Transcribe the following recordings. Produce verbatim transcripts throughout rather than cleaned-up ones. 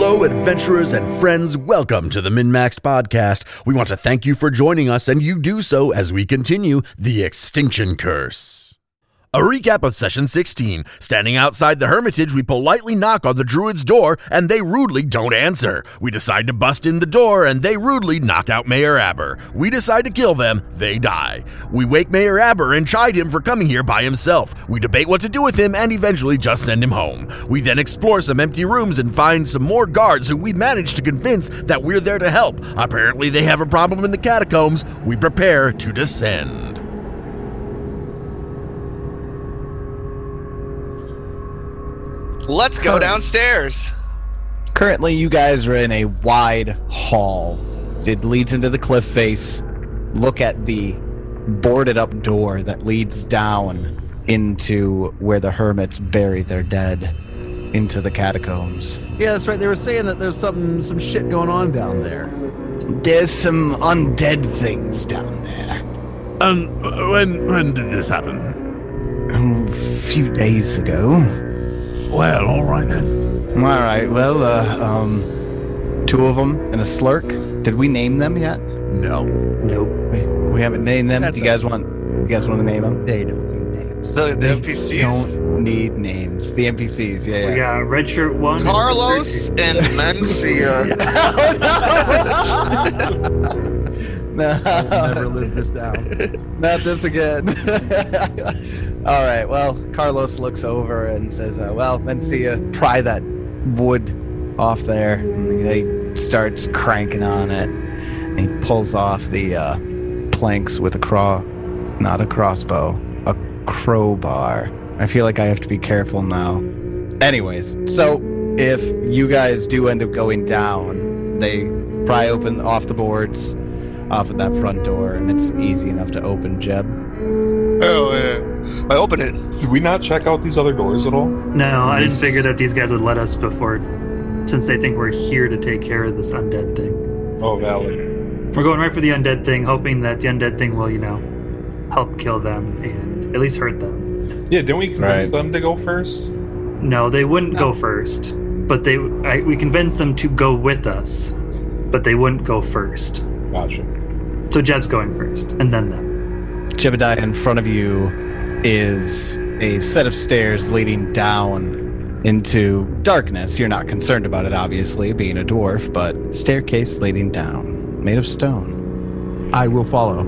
Hello, adventurers and friends. Welcome to the Min-Maxed Podcast. We want to thank you for joining us, and you do so as we continue The Extinction Curse. A recap of Session sixteen. Standing outside the Hermitage, we politely knock on the Druid's door, and they rudely don't answer. We decide to bust in the door, and they rudely knock out Mayor Aber. We decide to kill them, they die. We wake Mayor Aber and chide him for coming here by himself. We debate what to do with him, and eventually just send him home. We then explore some empty rooms and find some more guards who we manage to convince that we're there to help. Apparently they have a problem in the catacombs. We prepare to descend. Let's go downstairs. Currently, you guys are in a wide hall. It leads into the cliff face. Look at the boarded up door that leads down into where the hermits bury their dead, into the catacombs. Yeah, that's right. They were saying that there's some some shit going on down there. There's some undead things down there. Um, when when did this happen? A few days ago. Well, all right then. All right. Well, uh, um, two of them and a slurk. Did we name them yet? No. Nope. We, we haven't named them. That's Do you guys want? You guys want to name them? They don't need names. The, the N P Cs. Don't need names. The N P Cs. Yeah. We yeah. got Red Shirt One. Carlos and Mencia. No. Never live this down. Not this again. All right. Well, Carlos looks over and says, uh, well, Mencia, pry that wood off there. And he starts cranking on it. And he pulls off the uh, planks with a craw, not a crossbow, a crowbar. I feel like I have to be careful now. Anyways, so if you guys do end up going down, they pry open off the boards off of that front door, and it's easy enough to open, Jeb. Oh, yeah. I open it. Did we not check out these other doors at all? No, I didn't figure that these guys would let us before, since they think we're here to take care of this undead thing. Oh, valid. We're going right for the undead thing, hoping that the undead thing will, you know, help kill them and at least hurt them. Yeah, didn't we convince Right. them to go first? No, they wouldn't go first, but they I, we convinced them to go with us, but they wouldn't go first. Gotcha. So Jeb's going first, and then them. Jebediah, in front of you is a set of stairs leading down into darkness. You're not concerned about it, obviously, being a dwarf, but staircase leading down, made of stone. I will follow.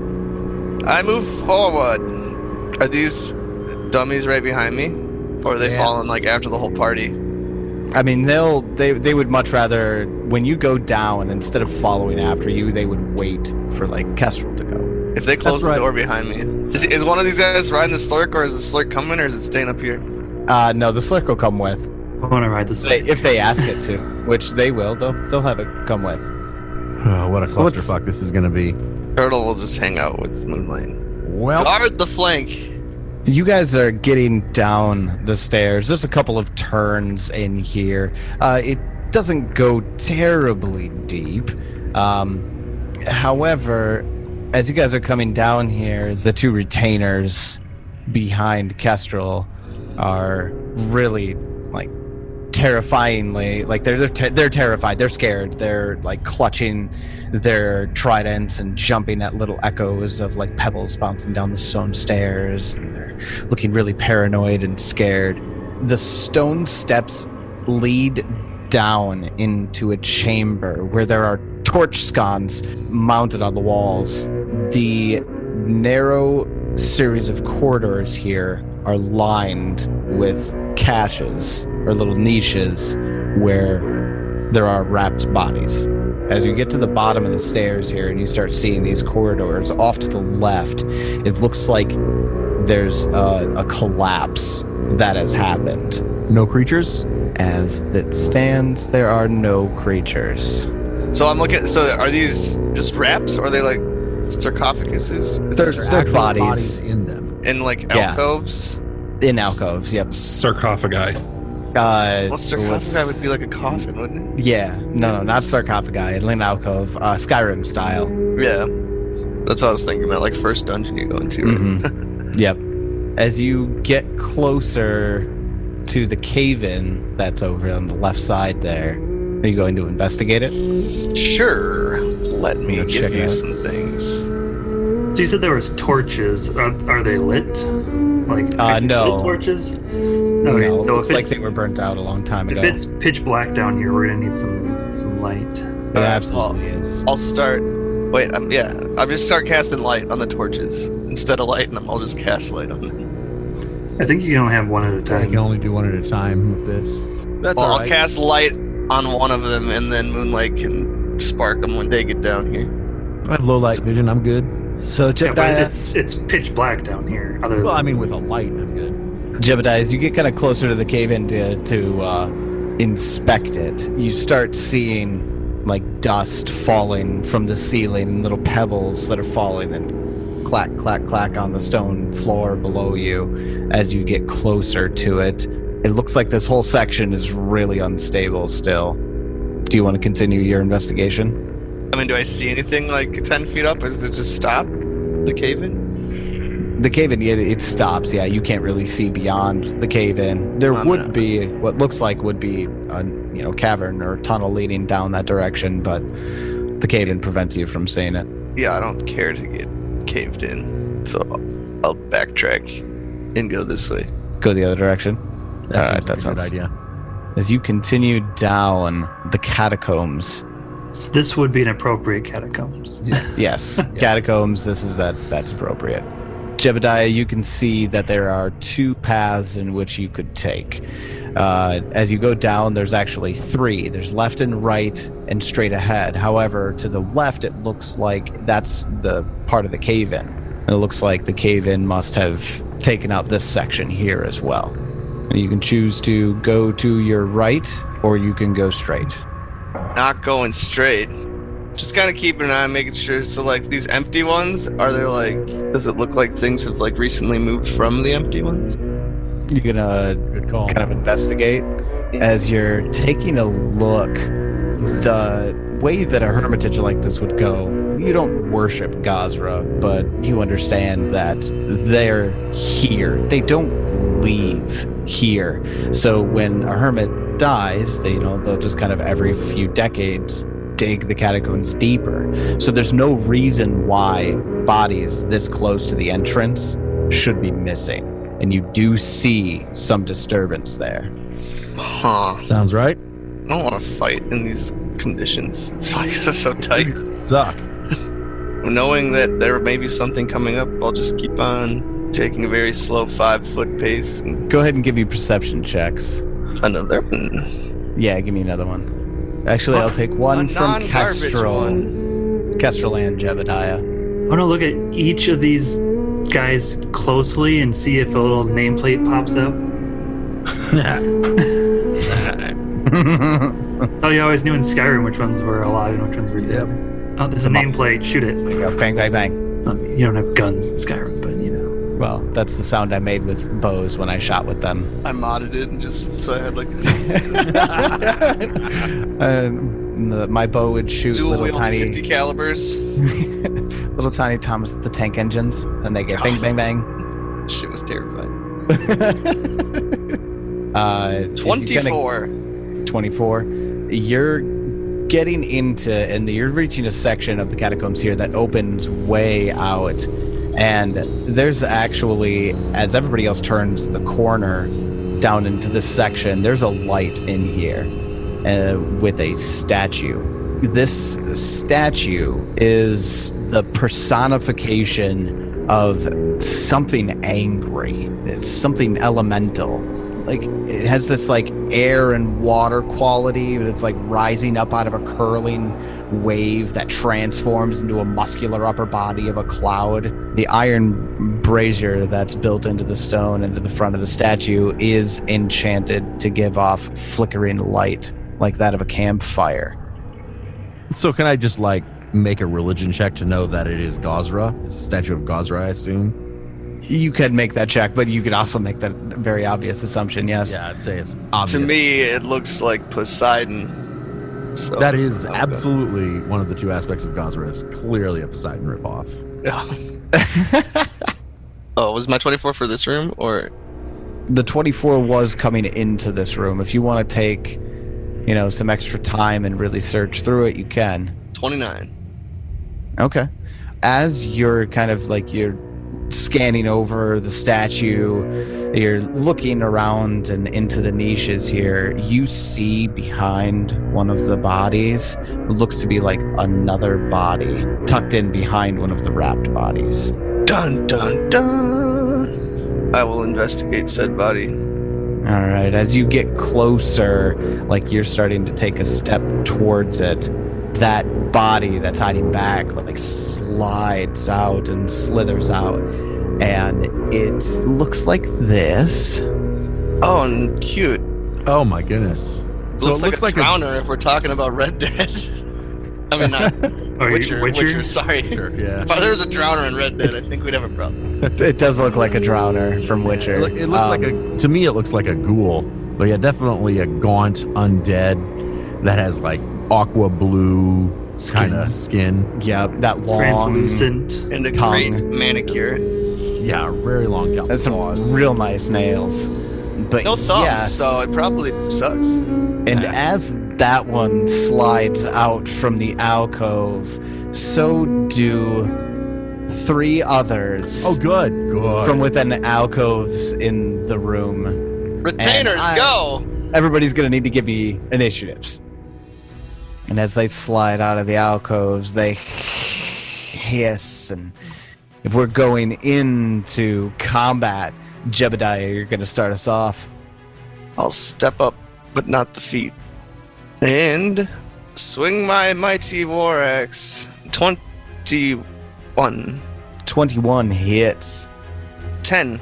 I move forward. Are these dummies right behind me? Or are they Yeah. falling like after the whole party? I mean, they'll they they would much rather, when you go down, instead of following after you, they would wait for like Kestrel to go. If they close That's the right. door behind me. Is, is one of these guys riding the slurk, or is the slurk coming, or is it staying up here? Uh, no, the slurk will come with. I want to ride this. They, if they ask it to, which they will, they'll they'll have it come with. Oh, what a So what's- clusterfuck this is going to be. Turtle will just hang out with Moonlight. Well, Guard the flank. You guys are getting down the stairs. There's a couple of turns in here. Uh, it doesn't go terribly deep. Um, however, as you guys are coming down here, the two retainers behind Kestrel are really like terrifyingly like they're they're, te- they're terrified. They're scared. They're like clutching their tridents and jumping at little echoes of like pebbles bouncing down the stone stairs. And they're looking really paranoid and scared. The stone steps lead down into a chamber where there are torch sconces mounted on the walls. The narrow series of corridors here are lined with caches or little niches where there are wrapped bodies. As you get to the bottom of the stairs here and you start seeing these corridors, off to the left, it looks like there's a, a collapse that has happened. no creatures? As it stands, there are no creatures. So I'm looking. So are these just wraps, or are they like sarcophaguses? Is They're- it just they're Actual bodies. in them. in like yeah. alcoves? In alcoves, yep. Sarcophagi. Uh, Well, sarcophagi let's- would be like a coffin, wouldn't Yeah, no, no, not sarcophagi. In alcove, uh, Skyrim style. it? Yeah. That's what I was thinking about, like first dungeon you go into. Right? Mhm. Yep. As you get closer to the cave-in that's over on the left side there, Are you going to investigate it? Sure. Let me Go give check it you out. some things. So you said there was torches. Are, are they lit? Like Uh, lit no. torches? No, Okay, it so looks if like it's, they were burnt out a long time if ago. it's pitch black down here, we're gonna need some some light. It Alright, absolutely is. I'll start. Wait, um, yeah. I'll just start casting light on the torches. Instead of lighting them, I'll just cast light on them. I think you can only have one at a I can time. only do one at a time with this. That's Well, all I'll right. cast light on one of them, and then Moonlight can spark them when they get down here. I have low light vision. I'm good. So, Yeah, but Jebediah, it's it's pitch black down here. Other Well, I than- mean, with a light, I'm good. Jebediah, as you get kind of closer to the cave-in to, to uh, inspect it, you start seeing like dust falling from the ceiling, little pebbles that are falling and clack, clack, clack on the stone floor below you as you get closer to it. It looks like this whole section is really unstable still. Do you want to continue your investigation? I mean, do I see anything like ten feet up? Or does it just stop? The cave in? The cave-in, it, it stops. Yeah, you can't really see beyond the cave-in. There I'm would gonna- be what looks like would be a you know cavern or tunnel leading down that direction, but the cave-in prevents you from seeing it. Yeah, I don't care to get caved in. So I'll backtrack and go this way. Go the other direction. That All right, seems that like a good sounds- idea. As you continue down the catacombs, So this would be an appropriate catacombs. Yes. yes, catacombs. This is that. That's appropriate. Jebediah, you can see that there are two paths in which you could take. Uh, as you go down, there's actually three. There's left and right and straight ahead. However, to the left, it looks like that's the part of the cave-in. It looks like the cave-in must have taken out this section here as well. And you can choose to go to your right, or you can go straight. Not going straight. Just kind of keeping an eye on making sure. So, like, these empty ones, are there like, does it look like things have like recently moved from the empty ones? You're gonna Good call. kind of investigate as you're taking a look. The way that a hermitage like this would go, you don't worship Gazra, but you understand that they're here. They don't leave here. So when a hermit dies, they, you know, they'll just kind of every few decades dig the catacombs deeper. So there's no reason why bodies this close to the entrance should be missing. And you do see some disturbance there. Huh. Sounds right. I don't want to fight in these conditions. It's like it's so tight. Suck. Knowing that there may be something coming up, I'll just keep on taking a very slow five foot pace. And Go ahead and give me perception checks. another one. Yeah, give me another one. Actually, I'll take one A from non-garbage Kestrel. one. Kestrel and Jebediah. I want to look at each of these guys closely and see if a little nameplate pops up. Oh, you always knew in Skyrim which ones were alive and which ones were dead. Oh, there's a nameplate. Shoot it. There you go. Bang, bang, bang. I mean, you don't have guns in Skyrim, but you know. Well, that's the sound I made with bows when I shot with them. I modded it and just so I had like Um, the- my bow would shoot dual little wield tiny, fifty calibers. little tiny Thomas the Tank Engines, and they get bang, bang, bang. Shit was terrifying. Uh, as you kinda- Twenty-four. twenty-four. You're getting into, and you're reaching a section of the catacombs here that opens way out. And there's actually, as everybody else turns the corner down into this section, there's a light in here uh, with a statue. This statue is the personification of something angry. It's something elemental. Like, it has this like air and water quality, but it's like rising up out of a curling wave that transforms into a muscular upper body of a cloud. The iron brazier that's built into the stone into the front of the statue is enchanted to give off flickering light like that of a campfire. So can I just like make a religion check to know that it is Gazra? It's a statue of Gazra, I assume. You could make that check, but you could also make that very obvious assumption, yes. Yeah, I'd say it's obvious. To me, it looks like Poseidon. So that is okay. absolutely one of the two aspects of Gazra. Is clearly a Poseidon ripoff. Yeah. Oh, was my twenty-four for this room or? The twenty-four was coming into this room. If you want to take you know, some extra time and really search through it, you can. twenty-nine. Okay. As you're kind of like you're scanning over the statue, you're looking around and into the niches here, you see behind one of the bodies, it looks to be like another body tucked in behind one of the wrapped bodies. Dun dun dun. I will investigate said body. All right, as you get closer, like you're starting to take a step towards it, that body that's hiding back like slides out and slithers out, and it looks like this. Oh, and cute. Oh my goodness. It So looks, it looks like like a a drowner if we're talking about Red Dead. I mean, not Or Witcher, Witcher? Witcher. Sorry. Sure, yeah. If there was a drowner in Red Dead, I think we'd have a problem. It does look like a drowner from Witcher. It, look- it looks Um, like a to me it looks like a ghoul. But yeah, definitely a gaunt undead that has like aqua blue kind of skin. Yeah, that long. Translucent. And a Tongue. great manicure. Yeah, very long That's some claws. real nice nails. But No thumbs, yes, so it probably sucks. and as that one slides out from the alcove, so do three others Oh, good, good. from within alcoves in the room. Retainers, I- go! Everybody's going to need to give me initiatives. And as they slide out of the alcoves, they hiss. And if we're going into combat, Jebediah, you're going to start us off. I'll step up, but not the feet. And swing my mighty war axe. twenty-one. twenty-one hits. ten.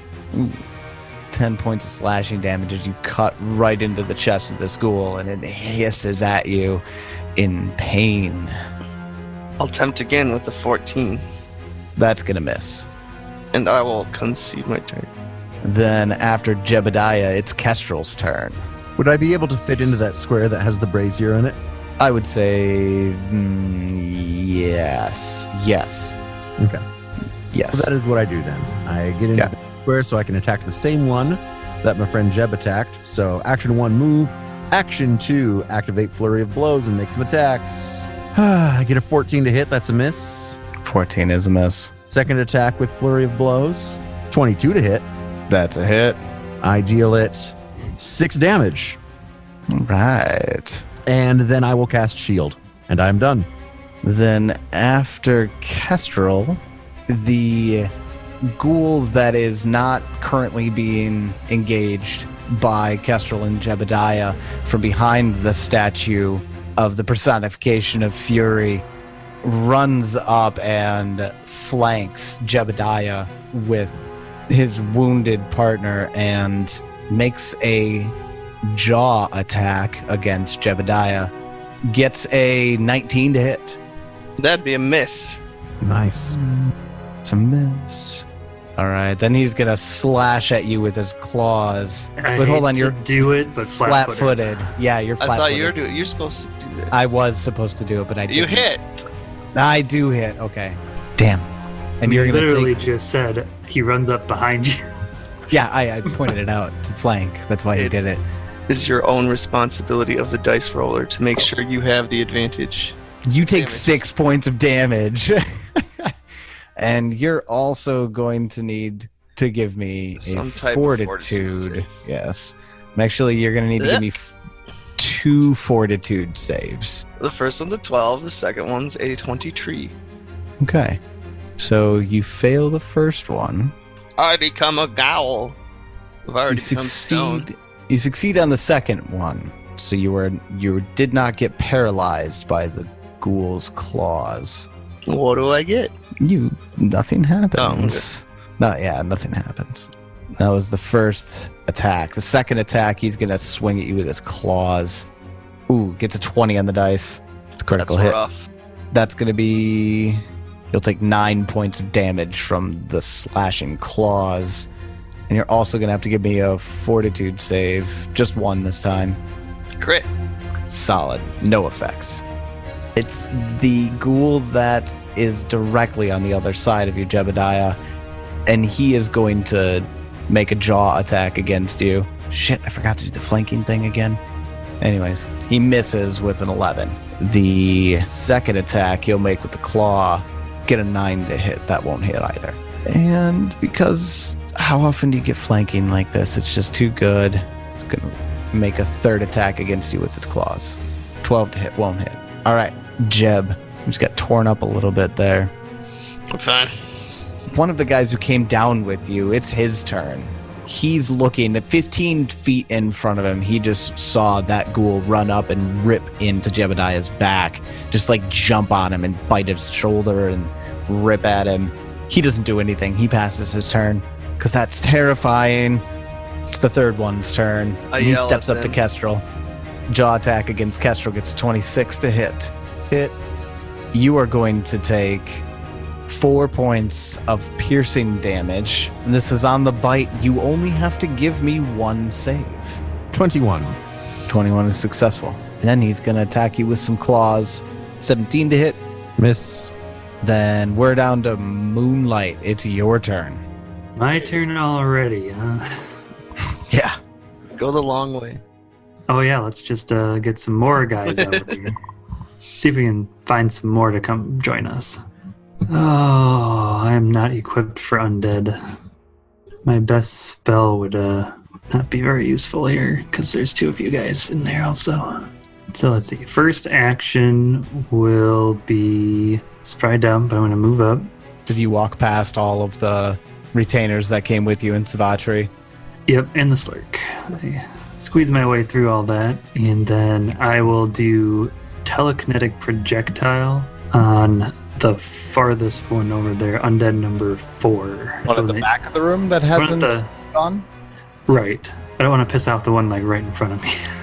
ten points of slashing damage as you cut right into the chest of this ghoul, and it hisses at you in pain. I'll attempt again with the fourteen. That's going to miss. And I will concede my turn. Then after Jebediah, it's Kestrel's turn. Would I be able to fit into that square that has the brazier in it? I would say mm, yes. Yes. Okay. Yes. So that is what I do then. I get into Yeah. the square so I can attack the same one that my friend Jeb attacked. So action one, move. Action two, activate flurry of blows and make some attacks. I get a fourteen to hit. That's a miss. fourteen is a miss. Second attack with flurry of blows. twenty-two to hit. That's a hit. I deal it six damage. Right. And then I will cast shield. And I'm done. Then after Kestrel, the ghoul that is not currently being engaged by Kestrel and Jebediah from behind the statue of the personification of fury runs up and flanks Jebediah with his wounded partner and makes a jaw attack against Jebediah. Gets a nineteen to hit. That'd be a miss. Nice. It's a miss. All right, then he's gonna slash at you with his claws. I But hold hate on, to you're do it, but flat-footed. flat-footed. Yeah, you're I flat-footed. thought you were doing. You're supposed to do that. I was supposed to do it, but I You didn't. hit. I do hit. Okay. Damn. And You you're gonna literally take. just said he runs up behind you. Yeah, I, I pointed it out to flank. That's why he It- did it. Is your own responsibility of the dice roller to make sure you have the advantage. You take damage. six points of damage, and you're also going to need to give me a Some type of fortitude. fortitude save. Yes. Actually, you're going to need to give me f- two fortitude saves. The first one's a twelve. The second one's a twenty-three. Okay. So you fail the first one. I become a ghoul. I've already You become stone. succeed. You succeed on the second one. So you were you did not get paralyzed by the ghoul's claws. What do I get? You nothing happens. No, yeah, nothing happens. That was the first attack. The second attack, he's gonna swing at you with his claws. Ooh, gets a twenty on the dice. It's a critical That's hit. rough. That's gonna be. You'll take nine points of damage from the slashing claws, and you're also gonna have to give me a fortitude save. Just one this time. Crit. Solid. No effects. It's the ghoul that is directly on the other side of you, Jebediah, and he is going to make a jaw attack against you. Shit, I forgot to do the flanking thing again. Anyways, he misses with an eleven. The second attack he'll make with the claw, get a nine to hit. That won't hit either. And because how often do you get flanking like this? It's just too good. It's going to make a third attack against you with its claws. twelve to hit, won't hit. All right, Jeb. Just got torn up a little bit there. I'm fine. One of the guys who came down with you, it's his turn. He's looking at fifteen feet in front of him. He just saw that ghoul run up and rip into Jebediah's back, just like jump on him and bite his shoulder and rip at him. He doesn't do anything. He passes his turn because that's terrifying. It's the third one's turn. I he yell steps at up to them. Kestrel. Jaw attack against Kestrel gets twenty-six to hit. Hit. You are going to take four points of piercing damage. And this is on the bite. You only have to give me one save. twenty-one. twenty-one is successful. Then he's going to attack you with some claws. seventeen to hit. Miss. Then we're down to Moonlight. It's your turn. My turn already, huh? Yeah. Go the long way. Oh yeah, let's just uh, get some more guys out here. See if we can find some more to come join us. Oh, I am not equipped for undead. My best spell would uh, not be very useful here because there's two of you guys in there also. So let's see. First action will be Spry Dump. I'm going to move up. Did you walk past all of the retainers that came with you in Savatri? Yep, and the Slurk. I squeeze my way through all that, and then I will do Telekinetic Projectile on the farthest one over there, undead number four. One at the The- back of the room that one at hasn't the- gone? Right. I don't want to piss off the one like right in front of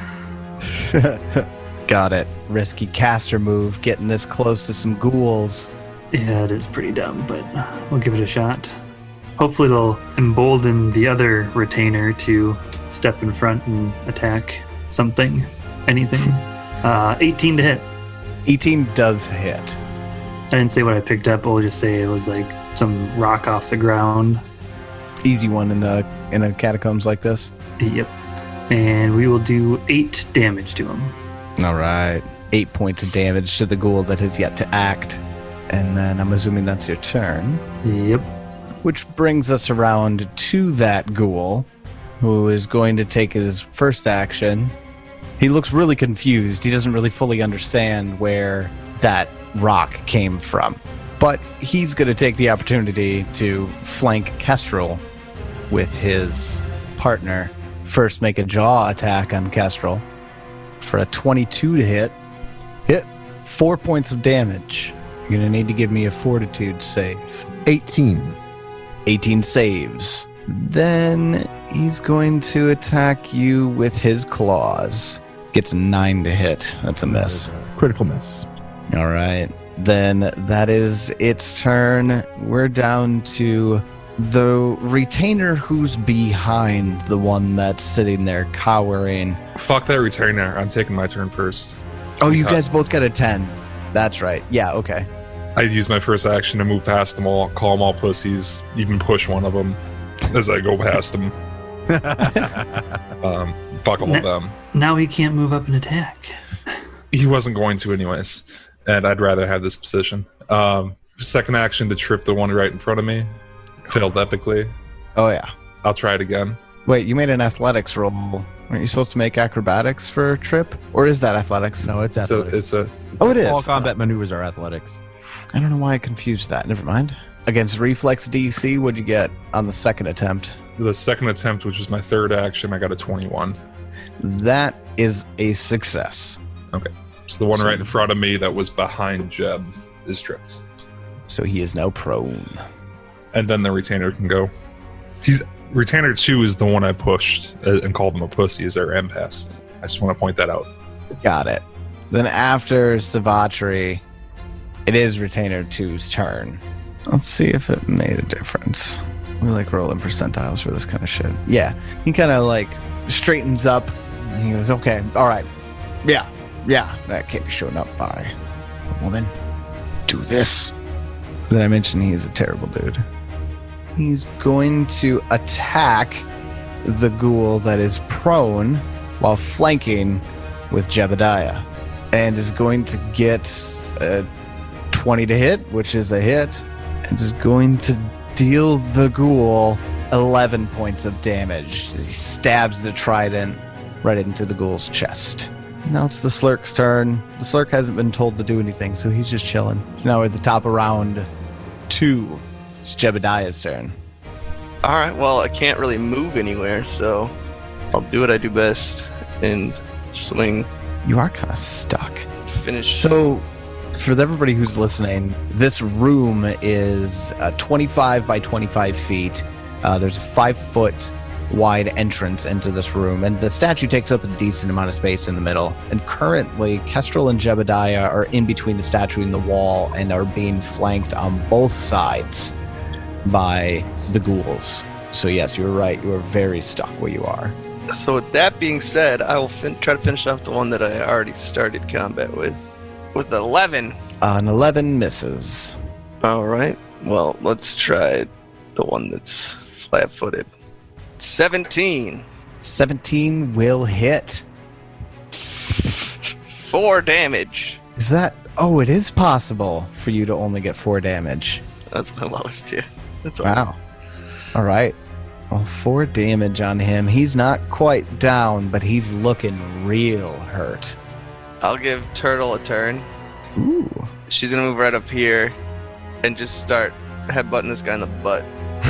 me. Got it. Risky caster move, getting this close to some ghouls. Yeah, it is pretty dumb, but we'll give it a shot. Hopefully it'll embolden the other retainer to step in front and attack something, anything. Uh, eighteen to hit. eighteen does hit. I didn't say what I picked up, but we'll just say it was like some rock off the ground. Easy one in the in a catacombs like this. Yep. And we will do eight damage to him. All right. Eight points of damage to the ghoul that has yet to act. And then I'm assuming that's your turn. Yep. Which brings us around to that ghoul, who is going to take his first action. He looks really confused. He doesn't really fully understand where that rock came from. But he's going to take the opportunity to flank Kestrel with his partner. First, make a jaw attack on Kestrel for a twenty-two to hit. Hit. Four points of damage. You're going to need to give me a fortitude save. eighteen. eighteen saves. Then he's going to attack you with his claws. Gets a nine to hit. That's a miss. Critical miss. All right. Then that is its turn. We're down to the retainer who's behind the one that's sitting there cowering. Fuck that retainer. I'm taking my turn first. Oh, you Okay. guys both got a ten. That's right. Yeah, okay. I use my first action to move past them all, call them all pussies, even push one of them as I go past them. um, fuck all of them. Now he can't move up and attack. He wasn't going to anyways, and I'd rather have this position. Um, second action to trip the one right in front of me. Failed epically. Oh, yeah. I'll try it again. Wait, you made an athletics roll. Aren't you supposed to make acrobatics for a trip? Or is that athletics? No, it's So athletics. it's a It's Oh, it All is. combat maneuvers are athletics. I don't know why I confused that. Never mind. Against reflex D C, what'd you get on the second attempt? the second attempt, which was my third action. I got a twenty-one. That is a success. So the one right in front of me that was behind Jeb is tripped. So he is now prone. And then the retainer can go. He's retainer two is the one I pushed uh, and called him a pussy as our impasse. I just want to point that out. Got it. Then after Savatri, it is Retainer two's turn. Let's see if it made a difference. We like rolling percentiles for this kind of shit. Yeah. He kind of like straightens up and he goes, okay, all right. Yeah, yeah, that can't be showing up by. Well then, do this. Then I mentioned he's a terrible dude. He's going to attack the ghoul that is prone while flanking with Jebediah and is going to get a twenty to hit, which is a hit, and is going to deal the ghoul eleven points of damage. He stabs the trident right into the ghoul's chest. Now it's the Slurk's turn. The Slurk hasn't been told to do anything, so he's just chilling. Now we're at the top of round two. It's Jebediah's turn. All right, well, I can't really move anywhere, so I'll do what I do best and swing, You are kind of stuck. finish. So, for everybody who's listening, this room is uh, twenty-five by twenty-five feet. Uh, there's a five foot wide entrance into this room, and the statue takes up a decent amount of space in the middle. And currently, Kestrel and Jebediah are in between the statue and the wall and are being flanked on both sides by the ghouls. So, yes, you're right. You are very stuck where you are. So with that being said, I will fin- try to finish off the one that I already started combat with, with eleven. Uh, an eleven misses. All right. Well, let's try the one that's flat-footed. seventeen. seventeen will hit. Four damage. Is that... Oh, it is possible for you to only get four damage. That's my lowest tier. That's all. Wow. All right. Well, four damage on him. He's not quite down, but he's looking real hurt. I'll give Turtle a turn. Ooh. She's gonna move right up here and just start headbutting this guy in the butt.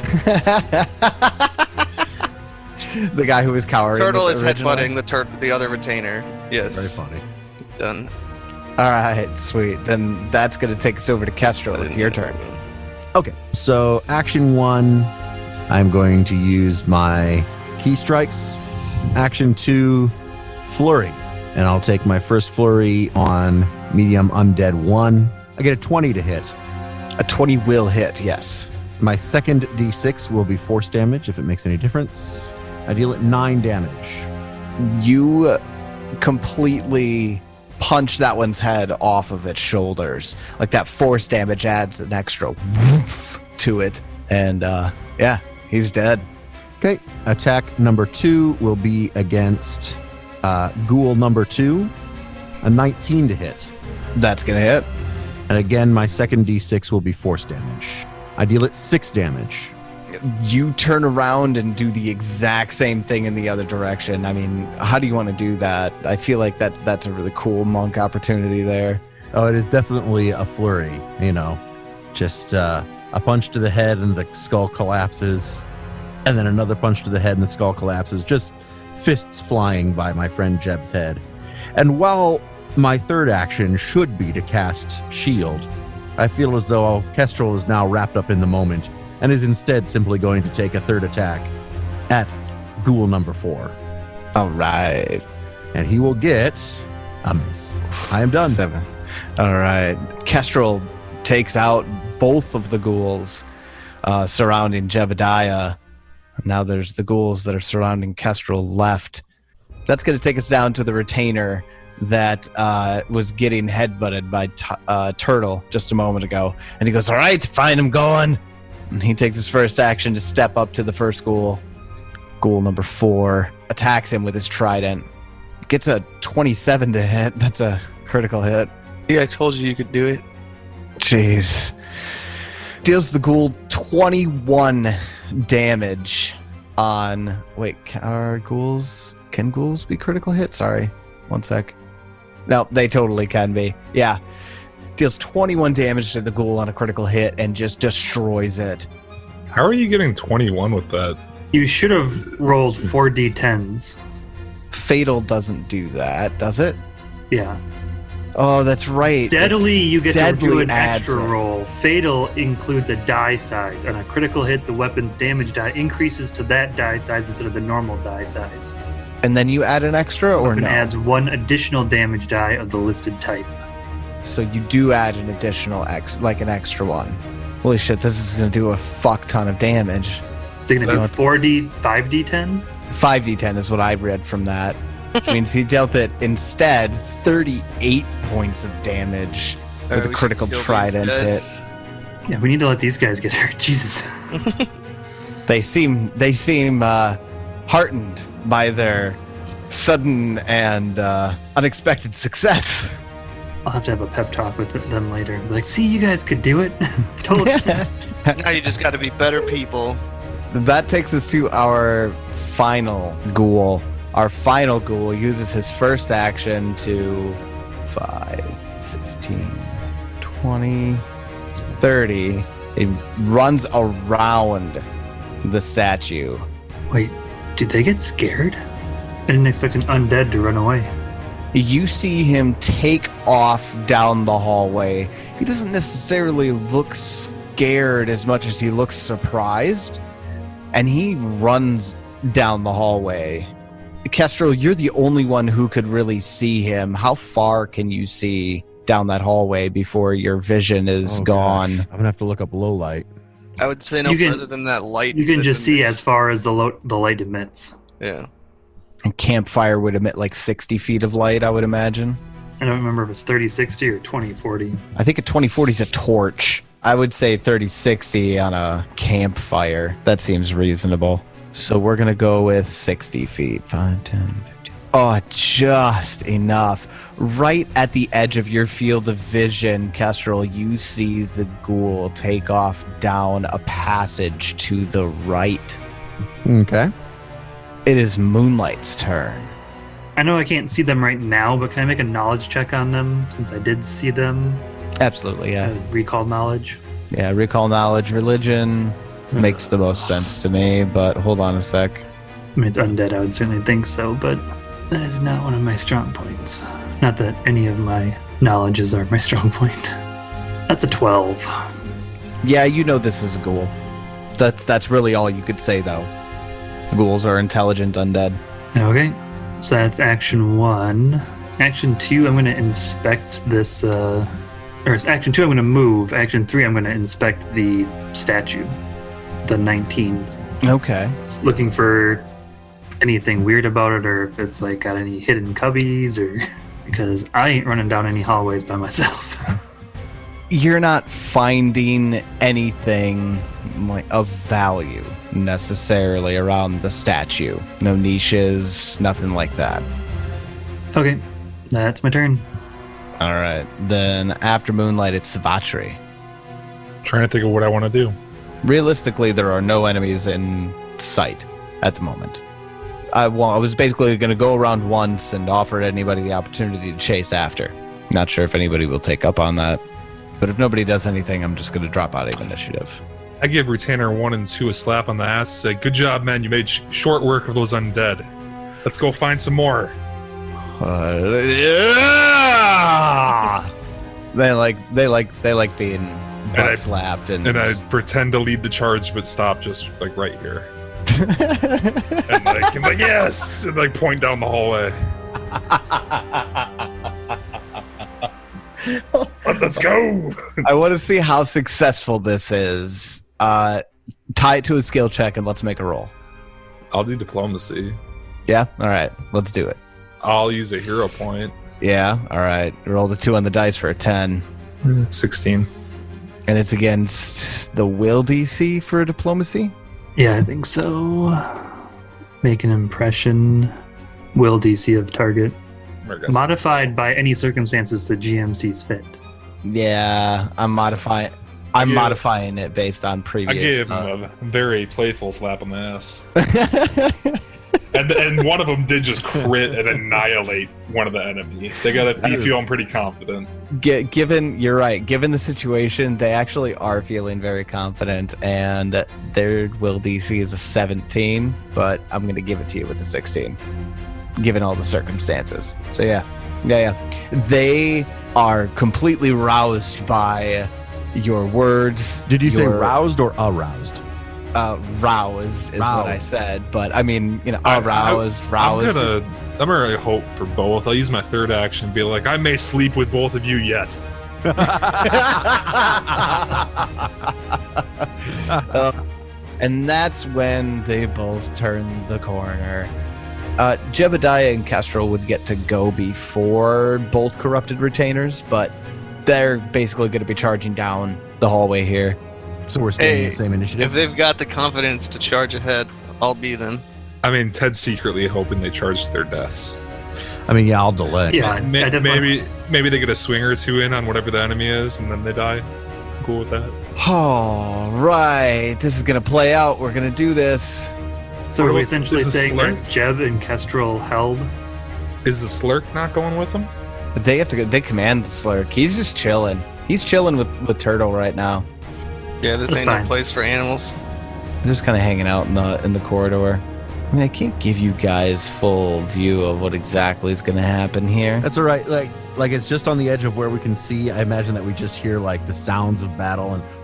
The guy who was cowering. Turtle with is the original? headbutting the tur- the other retainer. Yes. Very funny. Done. All right, sweet. Then that's going to take us over to Kestrel. It's your turn. Okay, so action one, I'm going to use my key strikes. Action two, flurry. And I'll take my first flurry on medium undead one. I get a twenty to hit. A twenty will hit, yes. My second d six will be force damage if it makes any difference. I deal it nine damage. You completely punch that one's head off of its shoulders. Like that force damage adds an extra woof to it. And uh, yeah, he's dead. Okay, attack number two will be against uh, ghoul number two. A nineteen to hit. That's going to hit. And again, my second d six will be force damage. I deal it six damage. You turn around and do the exact same thing in the other direction. I mean, how do you want to do that? I feel like that that's a really cool monk opportunity there. Oh, it is definitely a flurry, you know. Just uh, a punch to the head and the skull collapses. And then another punch to the head and the skull collapses. Just fists flying by my friend Jeb's head. And while my third action should be to cast Shield, I feel as though Kestrel is now wrapped up in the moment and is instead simply going to take a third attack at ghoul number four. All right. And he will get a miss. I am done. Seven. All right. Kestrel takes out both of the ghouls uh, surrounding Jebediah. Now there's the ghouls that are surrounding Kestrel left. That's going to take us down to the retainer that uh, was getting headbutted by t- uh, Turtle just a moment ago. And he goes, all right, fine, I'm going. And he takes his first action to step up to the first ghoul. Ghoul number four attacks him with his trident. Gets a twenty-seven to hit. That's a critical hit. Yeah, I told you you could do it. Jeez. Deals the ghoul twenty-one damage on... Wait, are ghouls... Can ghouls be critical hits? Sorry. One sec. No, they totally can be. Yeah. Deals twenty-one damage to the ghoul on a critical hit and just destroys it. How are you getting twenty-one with that? You should have rolled four d tens. Fatal doesn't do that, does it? Yeah. Oh, that's right. Deadly, It's you get to do deadly an adds extra it. roll. Fatal includes a die size. On a critical hit, the weapon's damage die increases to that die size instead of the normal die size. And then you add an extra or Weapon no? adds one additional damage die of the listed type. So you do add an additional X, like an extra one. Holy shit, this is going to do a fuck ton of damage. Is it going to Uh, do four d, five d ten? five d ten is what I've read from that. Which means he dealt it instead thirty-eight points of damage with Alright, a we critical should kill trident these hit. guys. Yeah, we need to let these guys get hurt. Jesus. They seem they seem uh, heartened by their sudden and uh, unexpected success. I'll have to have a pep talk with them later. Be like, see, you guys could do it. Told you. Now you just got to be better people. That takes us to our final ghoul. Our final ghoul uses his first action to five, fifteen, twenty, thirty. It runs around the statue. Wait, did they get scared? I didn't expect an undead to run away. You see him take off down the hallway. He doesn't necessarily look scared as much as he looks surprised. And he runs down the hallway. Kestrel, you're the only one who could really see him. How far can you see down that hallway before your vision is Oh, gone? gosh. I'm gonna have to look up low light. I would say no You can- further than that light. You can that just see emits. as far as the lo- the light emits. Yeah. And campfire would emit like sixty feet of light, I would imagine. I don't remember if it's thirty sixty or twenty forty. I think a twenty forty is a torch. I would say thirty sixty on a campfire. That seems reasonable. So we're going to go with sixty feet. five, ten, fifteen. Oh, just enough. Right at the edge of your field of vision, Kestrel, you see the ghoul take off down a passage to the right. Okay. It is Moonlight's turn. I know I can't see them right now, but can I make a knowledge check on them since I did see them? Absolutely, yeah. Uh, recall knowledge. Yeah, recall knowledge, religion makes the most sense to me, but hold on a sec. I mean, it's undead. I would certainly think so, but that is not one of my strong points. Not that any of my knowledges are my strong point. That's a twelve. Yeah, you know this is a ghoul. That's that's really all you could say, though. Ghouls are intelligent undead. Okay, so that's action one. Action two, I'm going to inspect this, uh, or it's action two, I'm going to move. Action three, I'm going to inspect the statue, the nineteen. Okay. Just looking for anything weird about it, or if it's like got any hidden cubbies, or because I ain't running down any hallways by myself. You're not finding anything like of value necessarily around the statue. No niches, nothing like that. Okay, that's my turn. All right. Then after Moonlight, it's Savatri. Trying to think of what I want to do. Realistically, there are no enemies in sight at the moment. I, well, I was basically going to go around once and offer anybody the opportunity to chase after. Not sure if anybody will take up on that. But if nobody does anything, I'm just going to drop out of initiative. I give Retainer one and two a slap on the ass. Say, good job, man. You made sh- short work of those undead. Let's go find some more. Uh, yeah! They like they like they like being I- butt slapped and, And I pretend to lead the charge, but stop just like right here. and like, and like yes, and like point down the hallway. Let's go. I want to see how successful this is. Uh, tie it to a skill check and let's make a roll. I'll do diplomacy. Yeah, all right, let's do it. I'll use a hero point. Yeah, all right. Roll the two on the dice for a ten. sixteen. And it's against the will D C for diplomacy? Yeah, I think so. Make an impression. Will D C of target. Modified by any circumstances the G M sees fit. Yeah, I'm modifying. I'm Yeah. modifying it based on I previous. gave him uh, a very playful slap on the ass. and and one of them did just crit and annihilate one of the enemy. They gotta be feeling pretty confident. G- given you're right, given the situation, they actually are feeling very confident, and their will D C is a seventeen, but I'm going to give it to you with a sixteen, given all the circumstances. So yeah, yeah, yeah. They are completely roused by your words. Did you say your- roused or aroused? Uh, roused is what I Roused. said, but I mean, you know, I- I- aroused, I'm roused. gonna I'm gonna hope for both. I'll use my third action and be like, I may sleep with both of you yet. Uh, and that's when they both turn the corner. Uh, Jebediah and Kestrel would get to go before both corrupted retainers, but they're basically going to be charging down the hallway here. So we're staying in Hey, the same If initiative. they've got the confidence to charge ahead, I'll be them. I mean, Ted's secretly hoping they charge their deaths. I mean, yeah, I'll delay. Yeah, Ma- I definitely- maybe maybe they get a swing or two in on whatever the enemy is, and then they die. Cool with that. All right, this is gonna play out. We're gonna do this. So What are we about- essentially is the saying slur- that Jeb and Kestrel held? Is the Slurk not going with them? They have to go. They command the Slurk. He's just chilling. He's chilling with, with Turtle right now. Yeah, this That's ain't fine. no place for animals. They're just kind of hanging out in the in the corridor. I mean, I can't give you guys full view of what exactly is going to happen here. That's all right. Like, like it's just on the edge of where we can see. I imagine that we just hear like the sounds of battle and.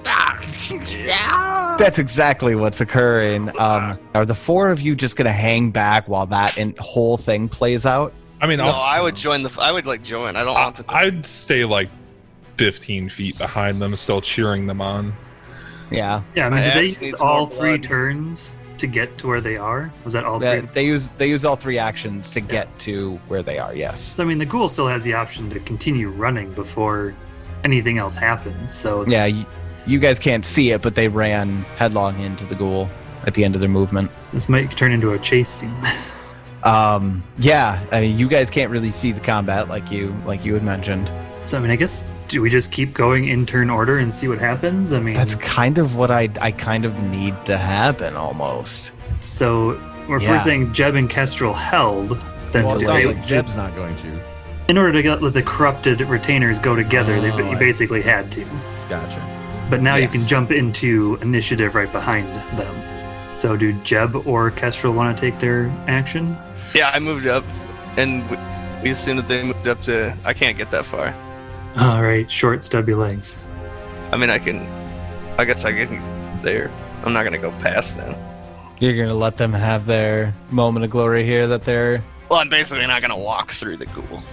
That's exactly what's occurring. Um, are the four of you just going to hang back while that in- whole thing plays out? I mean, No, I'll, I would join the. I would like join. I don't I, want to. I'd stay like fifteen feet behind them, still cheering them on. Yeah. Yeah, I mean, My did axe they use needs all more three blood. turns to get to where they are? Was that all They, three? they use they use all three actions to get to where they are. Yes. So I mean, the ghoul still has the option to continue running before anything else happens. So it's, Yeah. You, you guys can't see it, but they ran headlong into the ghoul at the end of their movement. this might turn into a chase scene. Um, yeah, I mean, you guys can't really see the combat like you like you had mentioned. So I mean, I guess do we just keep going in turn order and see what happens? I mean, That's kind of what I I kind of need to happen almost. so if Yeah. we're saying Jeb and Kestrel held, then Well, it do sounds they- like Jeb's not going to. in order to get, let the corrupted retainers go together, they Oh, you I basically had to. Gotcha. But now you can Yes. jump into initiative right behind them. So do Jeb or Kestrel want to take their action? Yeah, I moved up, and we, we assumed that they moved up to. I can't get that far. All right, short, stubby legs. I mean, I can. I guess I can there. I'm not gonna go past them. You're gonna let them have their moment of glory here that they're. Well, I'm basically not gonna walk through the ghoul.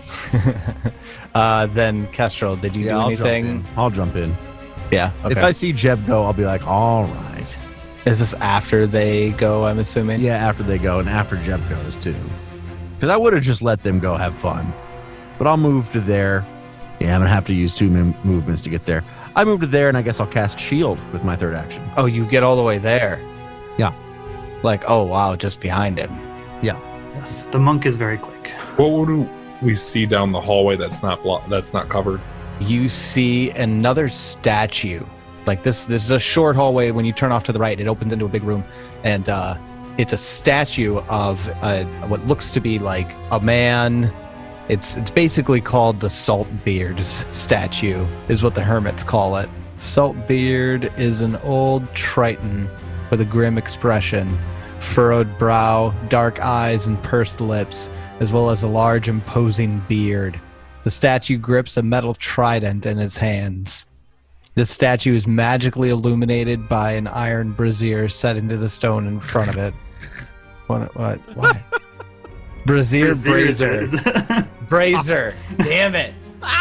uh, then Kestrel, did you Yeah, do I'll anything? jump in. I'll jump in. Yeah. Okay. If I see Jeb go, I'll be like, all right. Is this after they go? I'm assuming. Yeah, after they go and after Jeb goes too. Because I would have just let them go have fun. But I'll move to there. Yeah, I'm going to have to use two mim- movements to get there. I move to there and I guess I'll cast Shield with my third action. Oh, you get all the way there. Yeah. Like, oh wow, just behind him. Yes, the monk is very quick. What would we see down the hallway that's not blo- that's not covered? You see another statue. Like this this is a short hallway. When you turn off to the right, it opens into a big room, and uh, it's a statue of a, what looks to be like a man. It's it's basically called the Saltbeard statue, is what the hermits call it. Saltbeard is an old Triton with a grim expression, furrowed brow, dark eyes, and pursed lips, as well as a large, imposing beard. The statue grips a metal trident in his hands. This statue is magically illuminated by an iron brazier set into the stone in front of it. What? What? Why? Brazier, brazier, brazier. Damn it!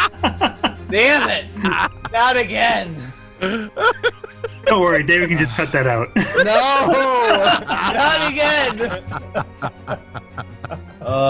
Damn it! Not again! Don't worry, David can just cut that out. No! Not again!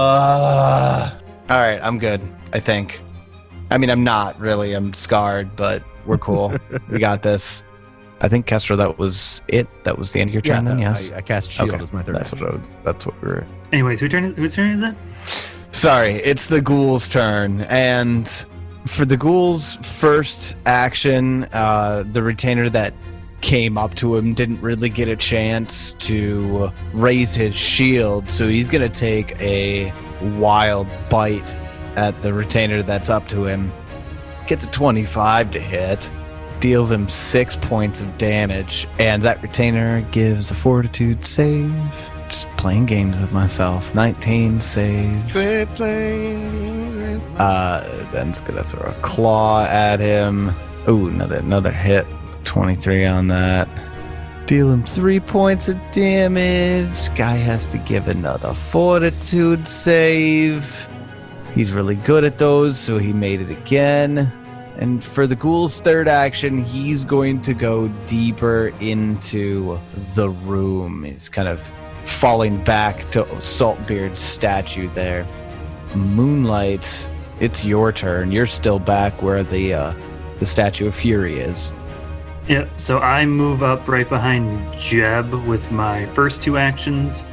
Uh, all right, I'm good. I think. I mean, I'm not really. I'm scarred, but we're cool. We got this. I think Kestra, that was it. That was the end of your turn. then, no, yes. I, I cast Shield Okay, as my third that's action. what. I would- That's what we were. Anyways, who turn is, whose turn is it? Sorry, it's the ghoul's turn, and for the ghoul's first action, uh, the retainer that came up to him didn't really get a chance to raise his shield, so he's gonna take a wild bite at the retainer that's up to him. Gets a twenty-five to hit, deals him six points of damage, and that retainer gives a fortitude save. Just playing games with myself. nineteen saves. Quit playing. Uh, then's gonna throw a claw at him. Ooh, another another hit. twenty-three on that. Deal him three points of damage. Guy has to give another fortitude save. He's really good at those, so he made it again. And for the ghoul's third action, he's going to go deeper into the room. He's kind of falling back to Saltbeard's statue there. Moonlight, it's your turn. You're still back where the uh, the Statue of Fury is. Yeah, so I move up right behind Jeb with my first two actions,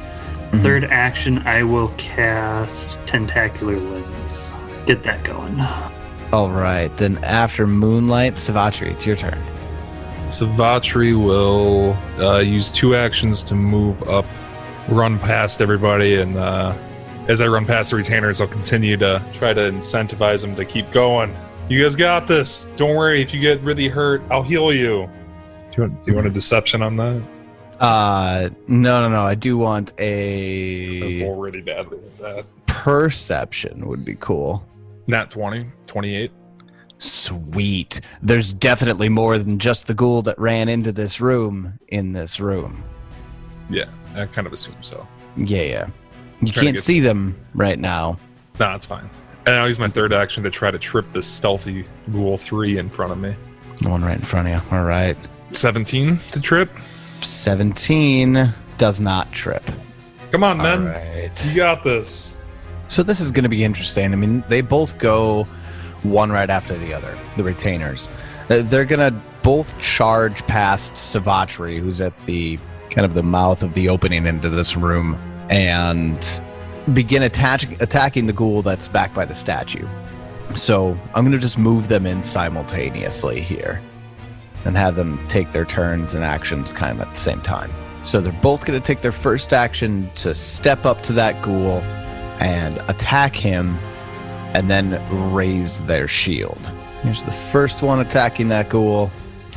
Mm-hmm. Third action, I will cast Tentacular Lens. Get that going. All right. Then after Moonlight, Savatri, it's your turn. Savatri will uh, use two actions to move up, run past everybody, and uh, as I run past the retainers, I'll continue to try to incentivize them to keep going. You guys got this. Don't worry. If you get really hurt, I'll heal you. Do you want, do you want a deception on that? Uh, no, no, no. I do want a So roll really badly with that. perception would be cool. Nat twenty, twenty-eight. Sweet. There's definitely more than just the ghoul that ran into this room in this room. Yeah, I kind of assume so. Yeah, yeah. You Trying to can't get- see them right now. Nah, it's fine. And I'll use my third action to try to trip this stealthy ghoul three in front of me. The one right in front of you. All right. seventeen to trip. seventeen does not trip. Come on, man. All right. You got this. So this is going to be interesting. I mean, they both go one right after the other, the retainers. Uh, They're going to both charge past Savatri, who's at the kind of the mouth of the opening into this room, and begin attach- attacking the ghoul that's back by the statue. So I'm going to just move them in simultaneously here and have them take their turns and actions kind of at the same time. So they're both going to take their first action to step up to that ghoul and attack him, and then raise their shield. Here's the first one attacking that ghoul.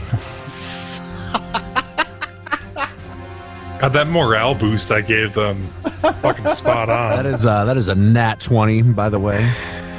God, that morale boost I gave them. Fucking spot on. That is uh, that is a nat twenty, by the way.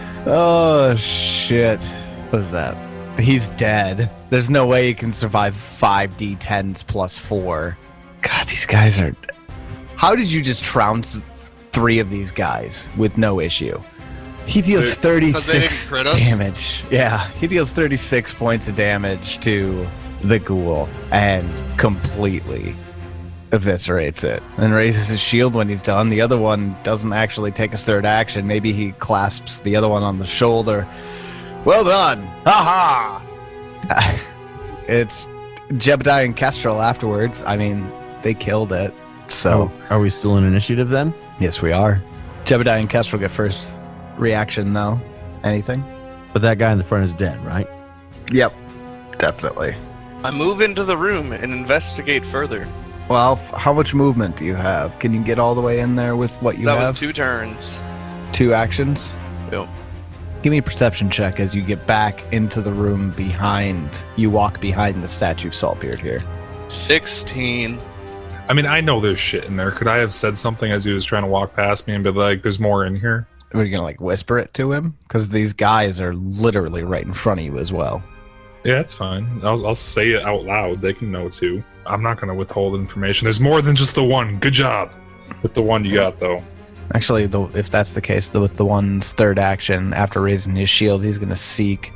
Oh, shit. What is that? He's dead. There's no way he can survive five d tens plus four. God, these guys are... How did you just trounce three of these guys with no issue? He deals Dude, 'cause they didn't thirty-six crit us? damage. Yeah, he deals thirty-six points of damage to the ghoul and completely eviscerates it and raises his shield when he's done. The other one doesn't actually take his third action. Maybe he clasps the other one on the shoulder. Well done! Ha ha! It's Jebediah and Kestrel afterwards. I mean, they killed it. So, Oh, are we still in initiative then? yes, we are. Jebediah and Kestrel get first reaction, though. Anything? But that guy in the front is dead, right? Yep, definitely. I move into the room and investigate further. Well, f- how much movement do you have? Can you get all the way in there with what you that have? was two turns. Two actions? Yep. Give me a perception check as you get back into the room behind. You walk behind the statue of Saltbeard here. sixteen. I mean, I know there's shit in there. Could I have said something as he was trying to walk past me and be like, there's more in here? Are you gonna like whisper it to him? Because these guys are literally right in front of you as well. Yeah, it's fine. I'll, I'll say it out loud. They can know too. I'm not going to withhold information. There's more than just the one. Good job with the one you got, though. Actually, the, if that's the case, the, with the one's third action, after raising his shield, he's gonna seek.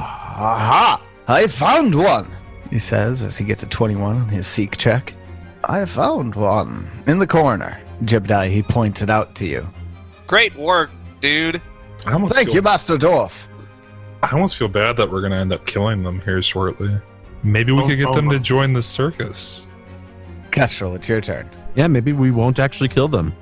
Aha! I found one! He says as he gets a twenty-one on his seek check. I found one in the corner. Jebediah, he points it out to you. Great work, dude. I almost Thank feel, you, Master Dwarf. I almost feel bad that we're going to end up killing them here shortly. Maybe we Oh, could get oh, them to oh. join the circus. Kestrel, it's your turn. Yeah, maybe we won't actually kill them.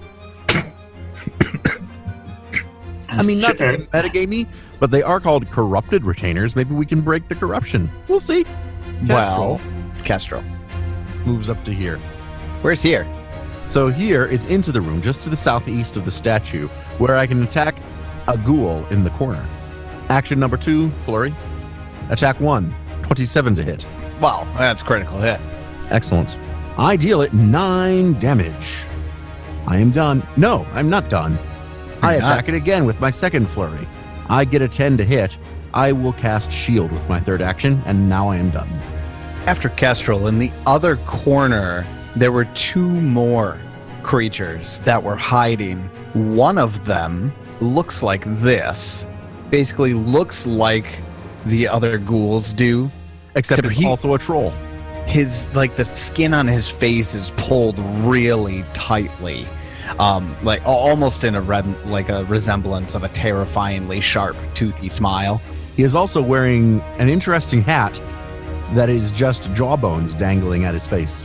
I mean, not to be metagamey, but they are called corrupted retainers. Maybe we can break the corruption. We'll see. Well, Kestrel. Moves up to here. Where's here? So here is into the room, just to the southeast of the statue, where I can attack a ghoul in the corner. Action number two, flurry. Attack one, twenty-seven to hit. Wow, that's critical hit. Excellent. I deal it nine damage. I am done. No, I'm not done. I You're not? attack it again with my second flurry. I get a ten to hit. I will cast shield with my third action, and now I am done. After Kestrel, in the other corner, there were two more creatures that were hiding. One of them looks like this. Basically looks like the other ghouls do. Except, Except it's he- also a troll. His, like, the skin on his face is pulled really tightly. Um, like, al- almost in a red, like a resemblance of a terrifyingly sharp, toothy smile. He is also wearing an interesting hat that is just jawbones dangling at his face.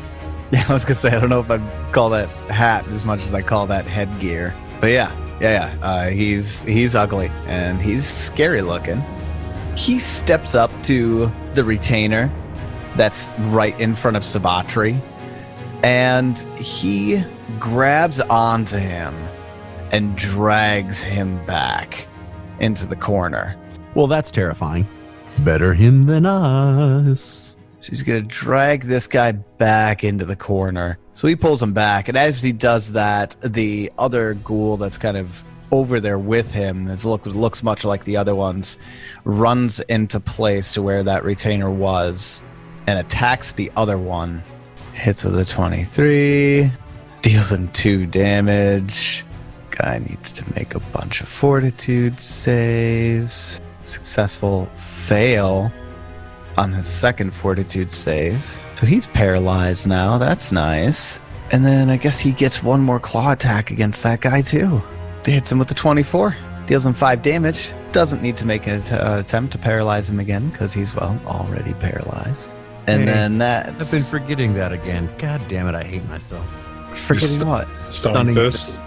Yeah, I was gonna say I don't know if I'd call that hat as much as I call that headgear. But yeah, yeah, yeah. Uh, he's he's ugly and he's scary looking. He steps up to the retainer that's right in front of Savatri, and he grabs onto him and drags him back into the corner. Well, that's terrifying. Better him than us. So he's going to drag this guy back into the corner. So he pulls him back, and as he does that, the other ghoul that's kind of over there with him, that look, looks much like the other ones, runs into place to where that retainer was and attacks the other one. Hits with a twenty-three, deals him two damage. Guy needs to make a bunch of fortitude saves. Successful fail on his second fortitude save. So he's paralyzed now. That's nice. And then I guess he gets one more claw attack against that guy too. Hits him with the twenty-four. Deals him five damage. Doesn't need to make an att- uh, attempt to paralyze him again because he's, well, already paralyzed. And Hey, then I've been that's... forgetting that again. God damn it, I hate myself. Forgetting st- what? Stunning fist.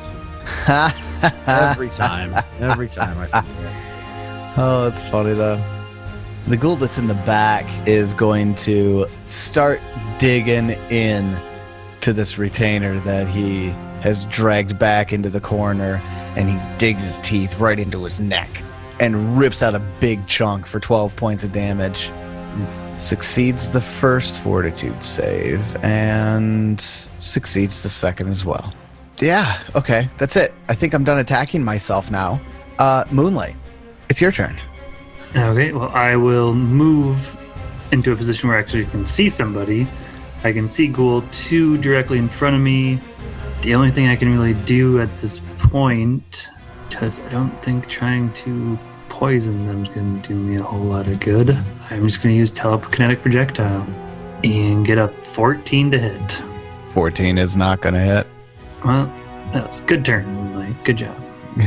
Every time. Every time I forget. Oh, that's funny though. The ghoul that's in the back is going to start digging in to this retainer that he has dragged back into the corner, and he digs his teeth right into his neck and rips out a big chunk for twelve points of damage. Succeeds the first fortitude save and succeeds the second as well. Yeah, okay, that's it. I think I'm done attacking myself now. Uh, Moonlight, it's your turn. Okay, well, I will move into a position where I actually can see somebody. I can see Ghoul two directly in front of me. The only thing I can really do at this point, because I don't think trying to poison them is going to do me a whole lot of good, I'm just going to use Telekinetic Projectile and get a fourteen to hit. fourteen is not going to hit. Well, that's a good turn, Moonlight. Good job.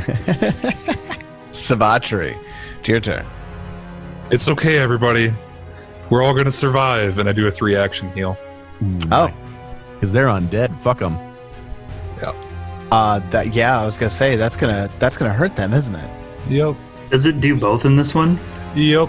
Savatri, it's your turn. It's okay, everybody. We're all gonna survive, and I do a three action heal. Oh. Because they're undead. Fuck them. Uh, that yeah, I was gonna say that's gonna that's gonna hurt them, isn't it? Yep. Does it do both in this one? Yep.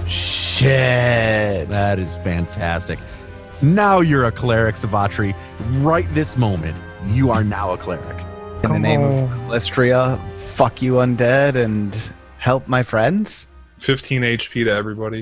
Shit. That is fantastic. Now you're a cleric, Savatri. Right this moment, you are now a cleric. In the name of Calistria, fuck you, undead, and help my friends. fifteen H P to everybody.